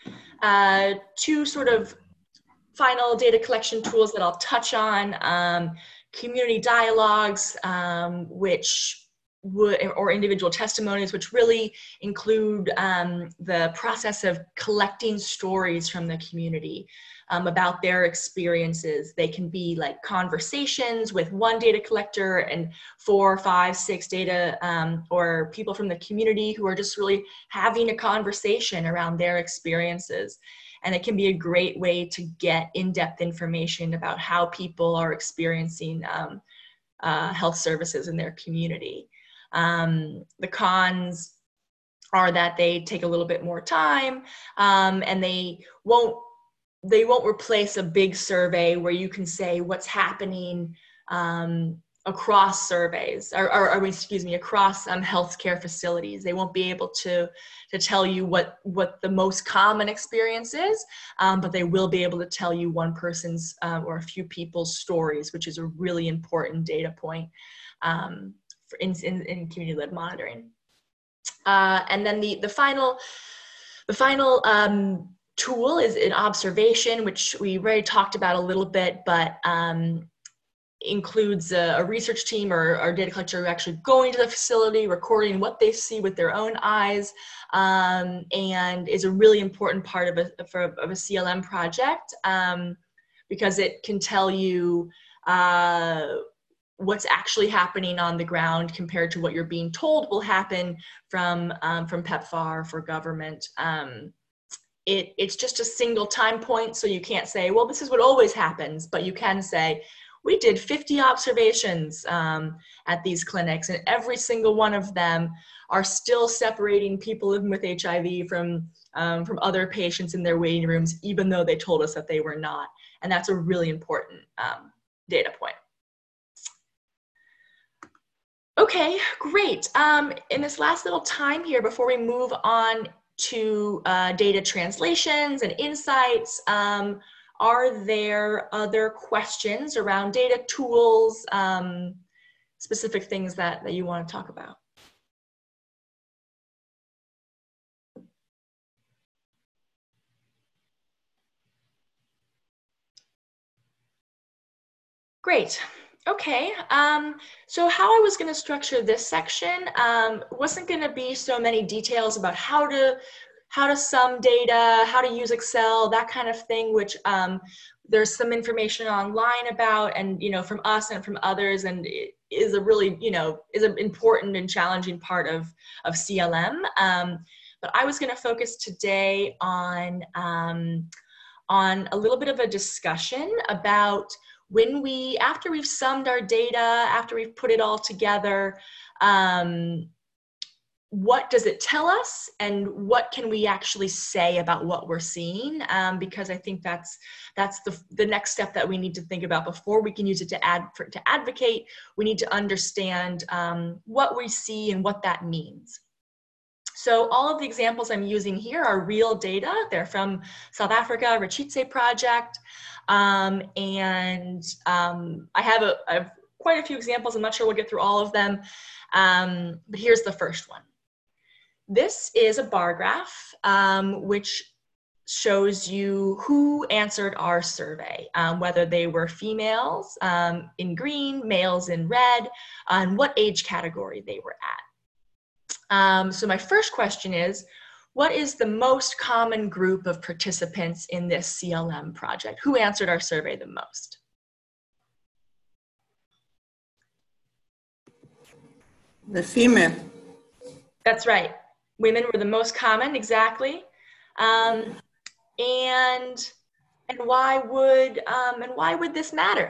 Uh, two sort of final data collection tools that I'll touch on. Um, community dialogues, um, which would, or individual testimonies, which really include um, the process of collecting stories from the community um, about their experiences. They can be like conversations with one data collector and four, five, six data um, or people from the community who are just really having a conversation around their experiences. And it can be a great way to get in-depth information about how people are experiencing um, uh, health services in their community. Um, the cons are that they take a little bit more time um, and they won't, they won't replace a big survey where you can say what's happening um, across surveys, or, or, or excuse me, across um, healthcare facilities. They won't be able to, to tell you what, what the most common experience is, um, but they will be able to tell you one person's uh, or a few people's stories, which is a really important data point um, for in, in, in community-led monitoring. Uh, and then the, the final, the final um, tool is an observation, which we already talked about a little bit, but um, includes a, a research team or, or data collector actually going to the facility, recording what they see with their own eyes, um, and is a really important part of a, for, of a C L M project um, because it can tell you uh, what's actually happening on the ground compared to what you're being told will happen from, um, from PEPFAR for government. Um, it, it's just a single time point, so you can't say, well, this is what always happens, but you can say, we did fifty observations um, at these clinics, and every single one of them are still separating people living with H I V from, um, from other patients in their waiting rooms, even though they told us that they were not. And that's a really important um, data point. Okay, great. Um, in this last little time here, before we move on to uh, data translations and insights, um, are there other questions around data tools, um, specific things that, that you want to talk about? Great. Okay, um, so how I was going to structure this section um, wasn't going to be so many details about how to how to sum data, how to use Excel, that kind of thing, which um, there's some information online about, and you know, from us and from others, and it is a really, you know, is an important and challenging part of of C L M. Um, but I was going to focus today on um, on a little bit of a discussion about when we, after we've summed our data, after we've put it all together, um, what does it tell us and what can we actually say about what we're seeing? Um, because I think that's, that's the, the next step that we need to think about before we can use it to, ad, for, to advocate. We need to understand um, what we see and what that means. So all of the examples I'm using here are real data. They're from South Africa, Rachitse Project. Um, and um, I have, a, I have quite a few examples. I'm not sure we'll get through all of them, um, but here's the first one. This is a bar graph, um, which shows you who answered our survey, um, whether they were females um, in green, males in red, and what age category they were at. Um, so my first question is, what is the most common group of participants in this C L M project? Who answered our survey the most? The female. That's right. Women were the most common, exactly. Um, and and why would um, and why would this matter?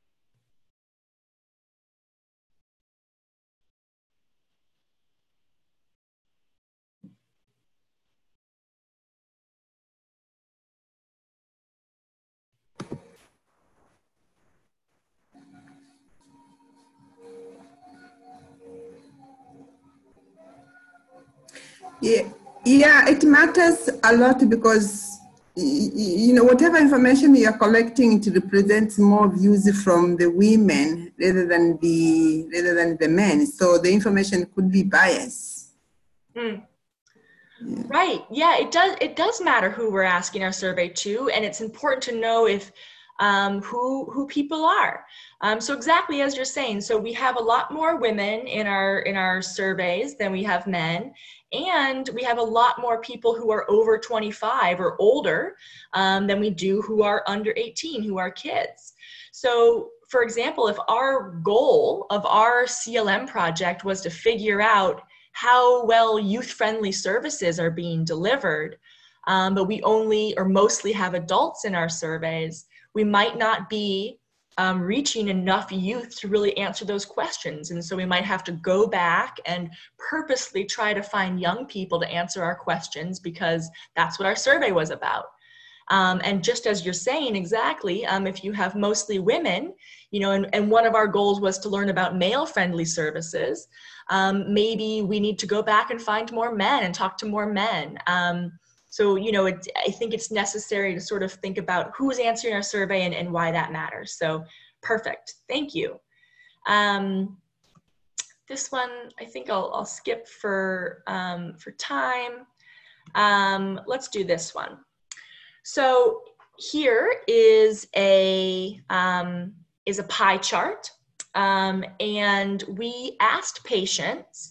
Yeah, yeah, it matters a lot because, you know, whatever information you're collecting, it represents more views from the women rather than the rather than the men. So the information could be biased. Mm. Yeah. Right. Yeah, it does. It does matter who we're asking our survey to, and it's important to know if um, who who people are. Um, so exactly as you're saying, so we have a lot more women in our in our surveys than we have men, and we have a lot more people who are over twenty-five or older um, than we do who are under eighteen, who are kids. So, for example, if our goal of our C L M project was to figure out how well youth-friendly services are being delivered, um, but we only or mostly have adults in our surveys, we might not be um, reaching enough youth to really answer those questions. And so we might have to go back and purposely try to find young people to answer our questions because that's what our survey was about. Um, and just as you're saying, exactly, um, if you have mostly women, you know, and, and one of our goals was to learn about male-friendly services, um, maybe we need to go back and find more men and talk to more men. Um, so, you know, it, I think it's necessary to sort of think about who's answering our survey and, and why that matters. So, perfect. Thank you. Um, this one, I think I'll, I'll skip for, um, for time. Um, let's do this one. So here is a, um, is a pie chart, um, and we asked patients,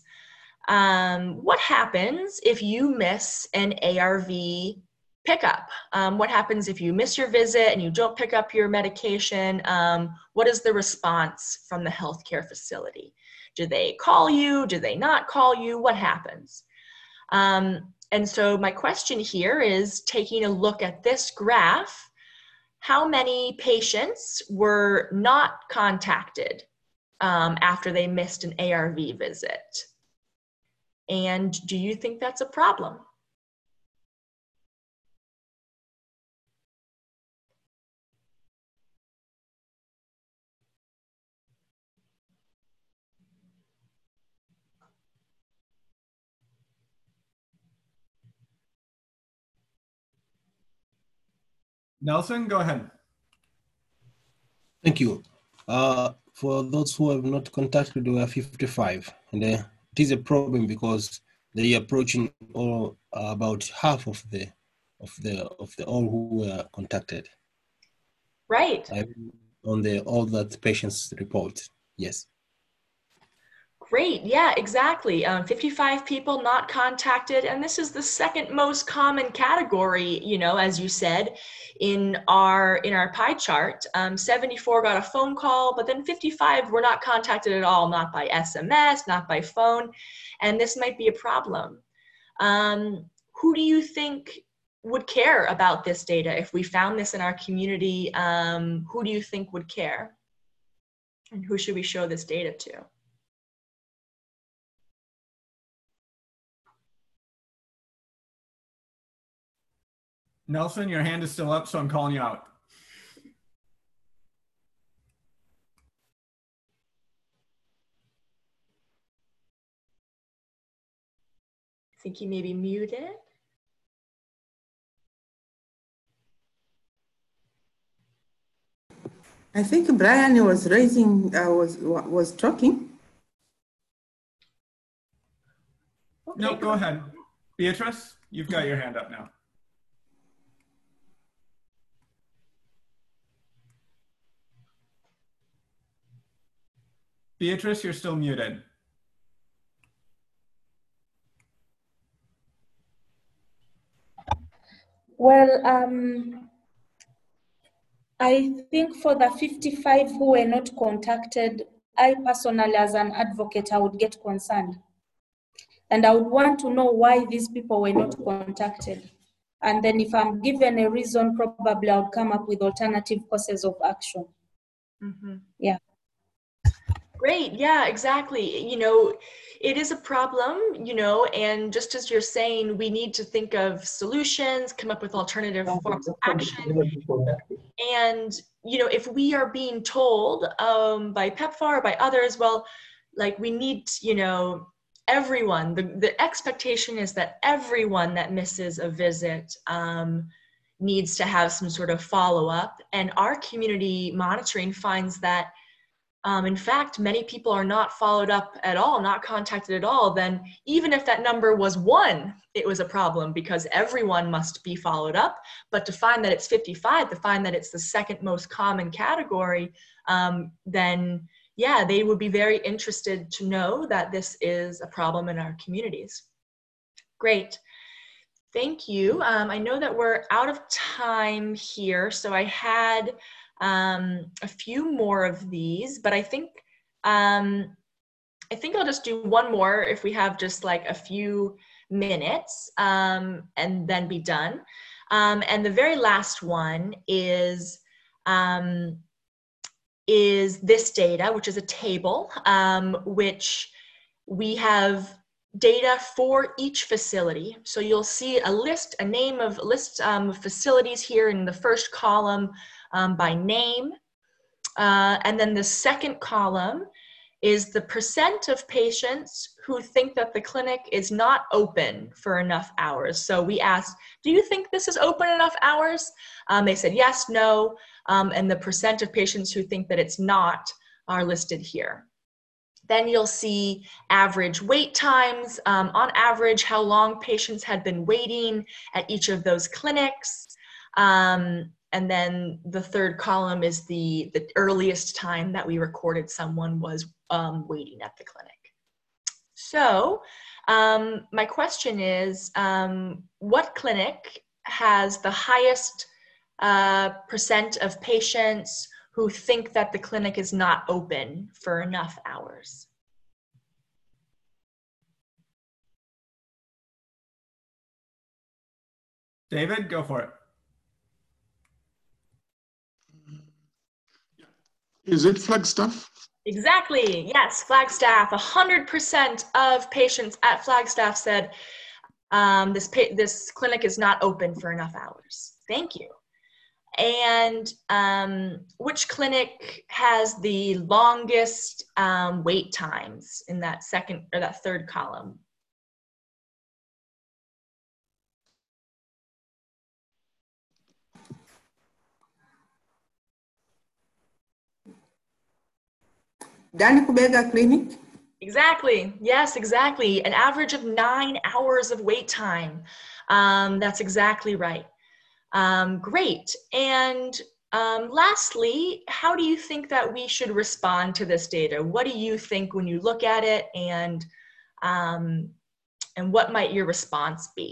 um, what happens if you miss an A R V pickup? Um, what happens if you miss your visit and you don't pick up your medication? Um, what is the response from the healthcare facility? Do they call you? Do they not call you? What happens? Um, And so my question here is, taking a look at this graph, how many patients were not contacted um, after they missed an A R V visit? And do you think that's a problem? Nelson, go ahead. Thank you. Uh, for those who have not contacted, we are fifty-five, and uh, it is a problem because they are approaching all uh, about half of the of the of the all who were contacted. Right. I, on the all that patients report. Yes. Great, yeah, exactly. Um, fifty-five people not contacted, and this is the second most common category, you know, as you said, in our in our pie chart. Um, seventy-four got a phone call, but then fifty-five were not contacted at all, not by S M S, not by phone, and this might be a problem. Um, who do you think would care about this data if we found this in our community? Um, who do you think would care? And who should we show this data to? Nelson, your hand is still up, so I'm calling you out. I think you may be muted. I think Brian was raising, uh, was was talking. Okay, no, go ahead. Beatrice, you've got your hand up now. Beatrice, you're still muted. Well, um, I think for the fifty-five who were not contacted, I personally, as an advocate, I would get concerned. And I would want to know why these people were not contacted. And then if I'm given a reason, probably I would come up with alternative courses of action. Mm-hmm. Yeah. Great. Yeah, exactly. You know, it is a problem, you know, and just as you're saying, we need to think of solutions, come up with alternative forms of action. And, you know, if we are being told um, by PEPFAR or by others, well, like we need, you know, everyone, the, the expectation is that everyone that misses a visit um, needs to have some sort of follow-up. And our community monitoring finds that Um, in fact, many people are not followed up at all, not contacted at all. Then even if that number was one, it was a problem because everyone must be followed up. But to find that it's fifty-five, to find that it's the second most common category, um, then yeah, they would be very interested to know that this is a problem in our communities. Great. Thank you. Um, I know that we're out of time here, so I had um, a few more of these, but I think um, I think I'll just do one more if we have just like a few minutes, um, and then be done. Um, and the very last one is um, is this data, which is a table, um, which we have data for each facility. So you'll see a list, a name of a list um, of facilities here in the first column um, by name. Uh, and then the second column is the percent of patients who think that the clinic is not open for enough hours. So we asked, do you think this is open enough hours? Um, they said yes, no, um, and the percent of patients who think that it's not are listed here. Then you'll see average wait times, um, on average, how long patients had been waiting at each of those clinics. Um, and then the third column is the, the earliest time that we recorded someone was um, waiting at the clinic. So um, my question is, um, what clinic has the highest uh, percent of patients who think that the clinic is not open for enough hours? David, go for it. Is it Flagstaff? Exactly, yes, Flagstaff. one hundred percent of patients at Flagstaff said um, this, this clinic is not open for enough hours. Thank you. And um, which clinic has the longest um, wait times in that second or that third column? Danny-Kubega Clinic? Exactly. Yes, exactly. An average of nine hours of wait time. Um, that's exactly right. Um, great. And um, lastly, how do you think that we should respond to this data? What do you think when you look at it, and um, and what might your response be?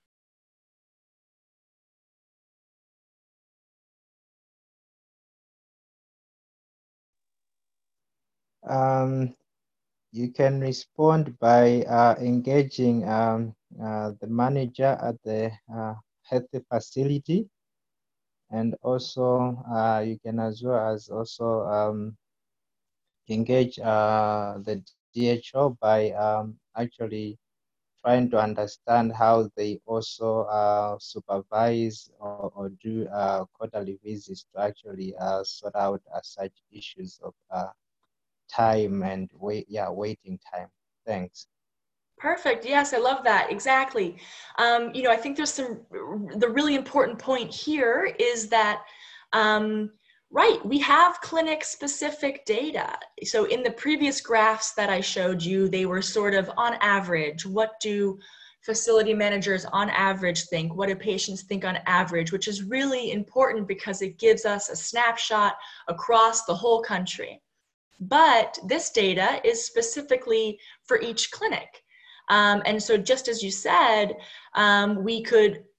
Um, you can respond by uh, engaging um, uh, the manager at the uh, health facility, and also uh, you can as well as also um, engage uh, the D H O by um, actually trying to understand how they also uh, supervise or, or do uh, quarterly visits to actually uh, sort out uh, such issues of uh, time and wait, yeah, waiting time. Thanks. Perfect. Yes, I love that. Exactly. Um, you know, I think there's some, the really important point here is that, um, right, we have clinic specific data. So in the previous graphs that I showed you, they were sort of on average. What do facility managers on average think? What do patients think on average? Which is really important because it gives us a snapshot across the whole country. But this data is specifically for each clinic. Um, and so just as you said, um, we could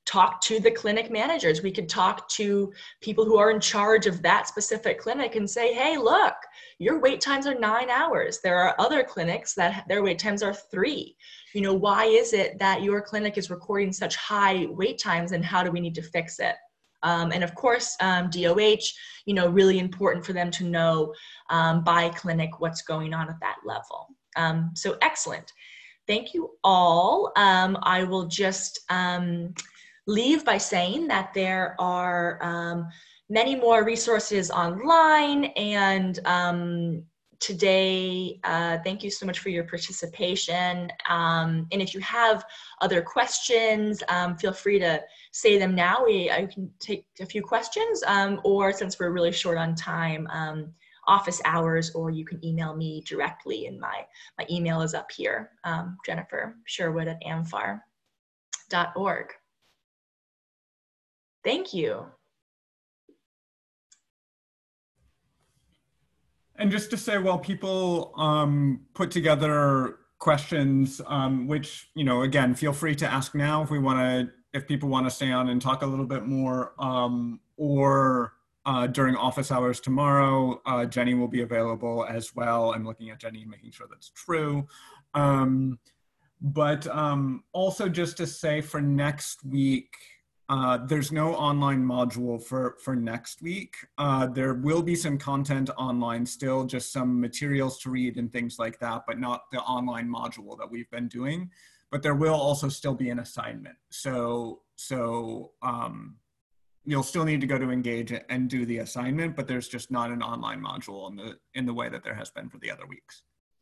talk to the clinic managers. We could talk to people who are in charge of that specific clinic and say, hey, look, your wait times are nine hours. There are other clinics that their wait times are three. You know, why is it that your clinic is recording such high wait times, and how do we need to fix it? Um, and of course, um, D O H, you know, really important for them to know um, by clinic what's going on at that level. Um, so excellent. Thank you all. Um, I will just um, leave by saying that there are um, many more resources online, and um, today, uh, thank you so much for your participation. Um, and if you have other questions, um, feel free to say them now. We, I can take a few questions, um, or since we're really short on time, um, office hours, or you can email me directly, and my, my email is up here, um, Jennifer Sherwood at amfar dot org. Thank you. And just to say, while people um, put together questions, um, which, you know, again, feel free to ask now if we want to, if people want to stay on and talk a little bit more, um, or uh, during office hours tomorrow, uh, Jenny will be available as well. I'm looking at Jenny and making sure that's true. Um, but um, also just to say for next week, Uh, there's no online module for, for next week. Uh, there will be some content online still, just some materials to read and things like that, but not the online module that we've been doing. But there will also still be an assignment. So, so um, you'll still need to go to Engage and do the assignment, but there's just not an online module in the, in the way that there has been for the other weeks.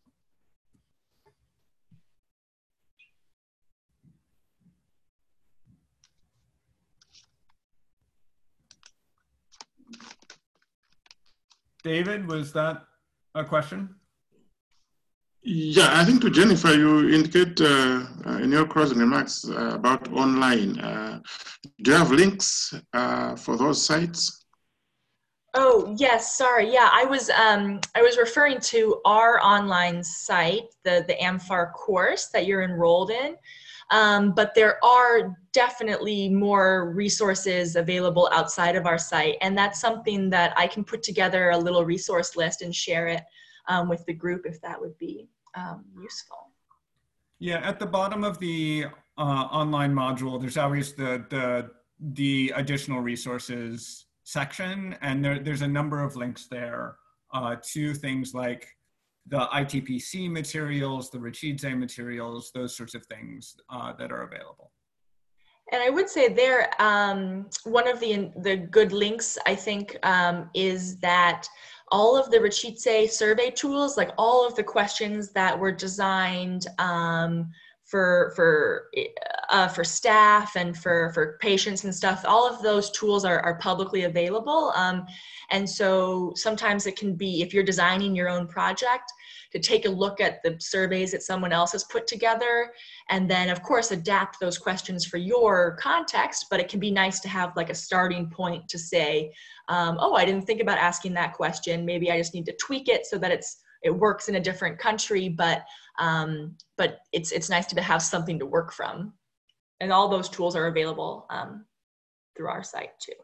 David, was that a question? Yeah, I think to Jennifer, you indicate uh, uh, in your closing remarks uh, about online. Uh, do you have links uh, for those sites? Oh, yes, sorry. Yeah, I was um, I was referring to our online site, the, the AMFAR course that you're enrolled in. Um, but there are definitely more resources available outside of our site. And that's something that I can put together a little resource list and share it um, with the group if that would be um, useful. Yeah, at the bottom of the uh, online module, there's always the, the, the additional resources section. And there, there's a number of links there uh, to things like the I T P C materials, the Rachidze materials, those sorts of things uh, that are available. And I would say there, um, one of the, the good links, I think, um, is that all of the Rachidze survey tools, like all of the questions that were designed um, for, for, uh, for staff and for, for patients and stuff, all of those tools are, are publicly available. Um, and so sometimes it can be, if you're designing your own project, to take a look at the surveys that someone else has put together, and then of course adapt those questions for your context. But it can be nice to have like a starting point to say, um, oh, I didn't think about asking that question. Maybe I just need to tweak it so that it's it works in a different country. But um, but it's it's nice to have something to work from, and all those tools are available um, through our site too.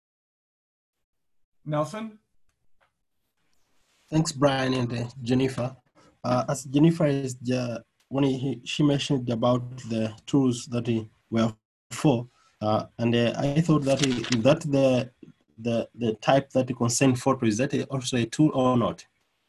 Nelson? Thanks, Brian and uh, Jennifer. Uh, as Jennifer is, uh, when he, she mentioned about the tools that he were for, uh, and uh, I thought that he, that the the the type that you can send photo, is that also a tool or not?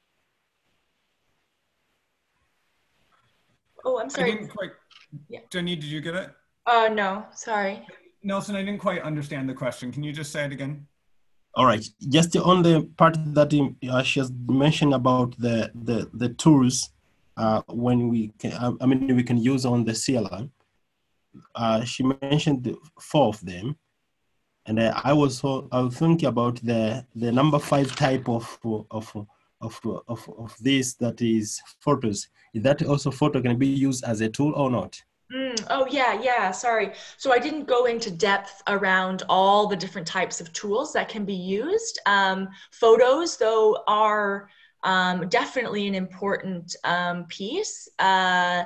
Oh, I'm sorry. I didn't quite. Yeah. Jenny, did you get it? Oh no, sorry. Nelson, I didn't quite understand the question. Can you just say it again? All right, just on the part that uh, she has mentioned about the the, the tools uh, when we can, I mean, we can use on the C L M. Uh, she mentioned four of them, and uh, I was so, I was thinking about the the number five type of of of of of this, that is photos. Is that also photo can be used as a tool or not? Mm, oh yeah, yeah, sorry. So I didn't go into depth around all the different types of tools that can be used. Um, photos, though, are um, definitely an important um, piece. Uh,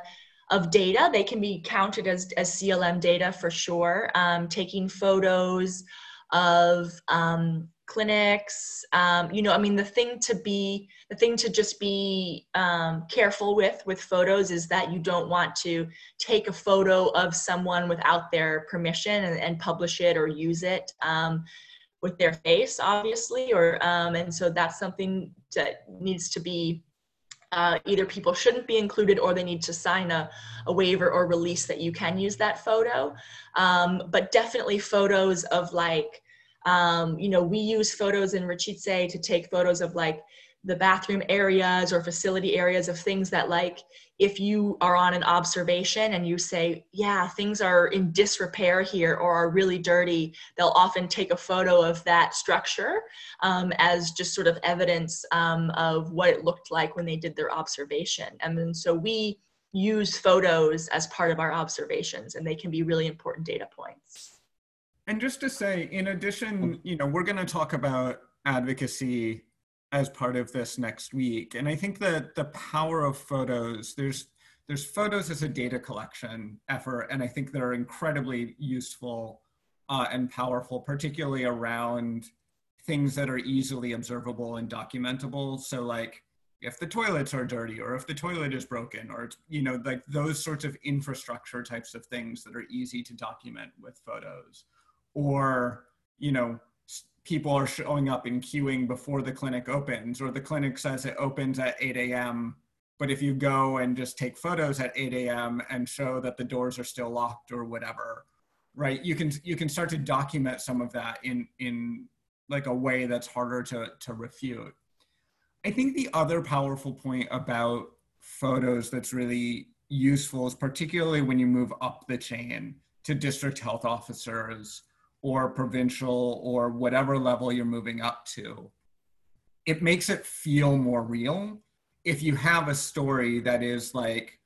of data. They can be counted as, as C L M data for sure. Um, taking photos of um, clinics, um, you know, I mean, the thing to be, the thing to just be um, careful with, with photos is that you don't want to take a photo of someone without their permission and, and publish it or use it um, with their face, obviously, or, um, and so that's something that needs to be, uh, either people shouldn't be included or they need to sign a, a waiver or release that you can use that photo. Um, but definitely photos of like, Um, you know, we use photos in Rachitse to take photos of like the bathroom areas or facility areas of things that like, if you are on an observation and you say, yeah, things are in disrepair here or are really dirty, they'll often take a photo of that structure um, as just sort of evidence um, of what it looked like when they did their observation. And then so we use photos as part of our observations, and they can be really important data points. And just to say, in addition, you know, we're going to talk about advocacy as part of this next week. And I think that the power of photos, there's, there's photos as a data collection effort, and I think they're incredibly useful uh, and powerful, particularly around things that are easily observable and documentable. So like, if the toilets are dirty or if the toilet is broken or, you know, like those sorts of infrastructure types of things that are easy to document with photos. Or, you know, people are showing up and queuing before the clinic opens, or the clinic says it opens at eight A M, but if you go and just take photos at eight A M and show that the doors are still locked or whatever, right? You can, you can start to document some of that in, in like a way that's harder to, to refute. I think the other powerful point about photos that's really useful is particularly when you move up the chain to district health officers or provincial or whatever level you're moving up to, it makes it feel more real if you have a story that is like,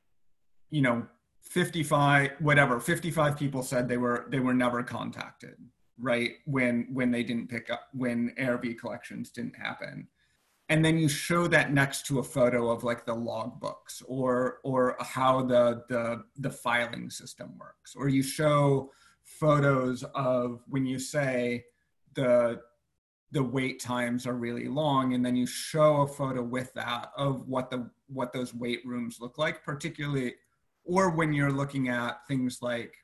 you know, fifty-five, whatever, fifty-five people said they were, they were never contacted, right? When, when they didn't pick up, when A R V collections didn't happen. And then you show that next to a photo of like the logbooks or, or how the, the, the filing system works, or you show photos of when you say the, the wait times are really long, and then you show a photo with that of what the, what those wait rooms look like, particularly, or when you're looking at things like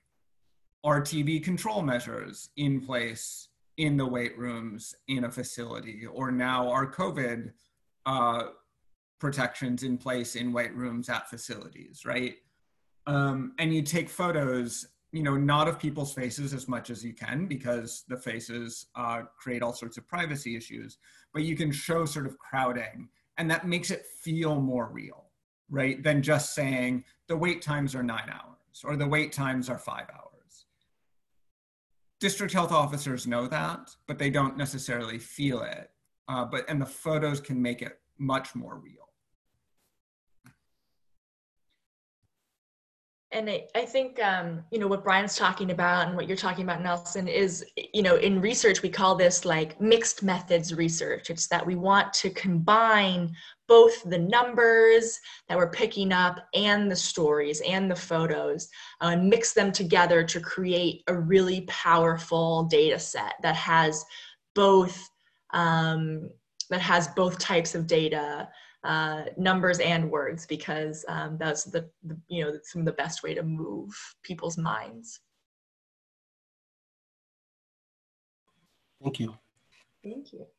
R T B control measures in place in the wait rooms in a facility, or now our COVID uh, protections in place in wait rooms at facilities, right? Um, and you take photos, you know, not of people's faces as much as you can, because the faces uh, create all sorts of privacy issues, but you can show sort of crowding, and that makes it feel more real, right? Than just saying the wait times are nine hours or the wait times are five hours. District health officers know that, but they don't necessarily feel it. Uh, but, and the photos can make it much more real. And I, I think, um, you know, what Brian's talking about and what you're talking about, Nelson, is, you know, in research, we call this like mixed methods research. It's that we want to combine both the numbers that we're picking up and the stories and the photos uh, and mix them together to create a really powerful data set that has both, um, that has both types of data, uh, numbers and words, because um, that's the, the, you know, some of the best way to move people's minds. Thank you. Thank you.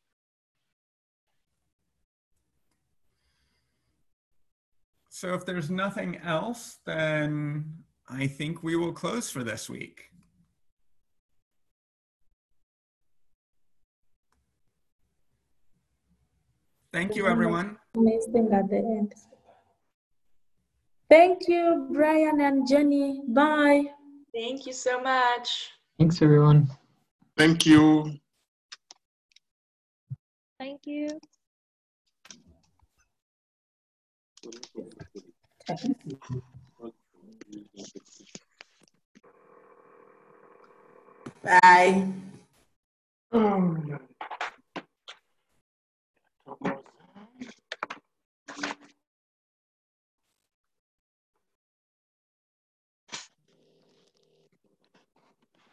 So if there's nothing else, then I think we will close for this week. Thank you, everyone. Amazing at the end. Thank you, Brian and Jenny. Bye. Thank you so much. Thanks, everyone. Thank you. Thank you. Bye.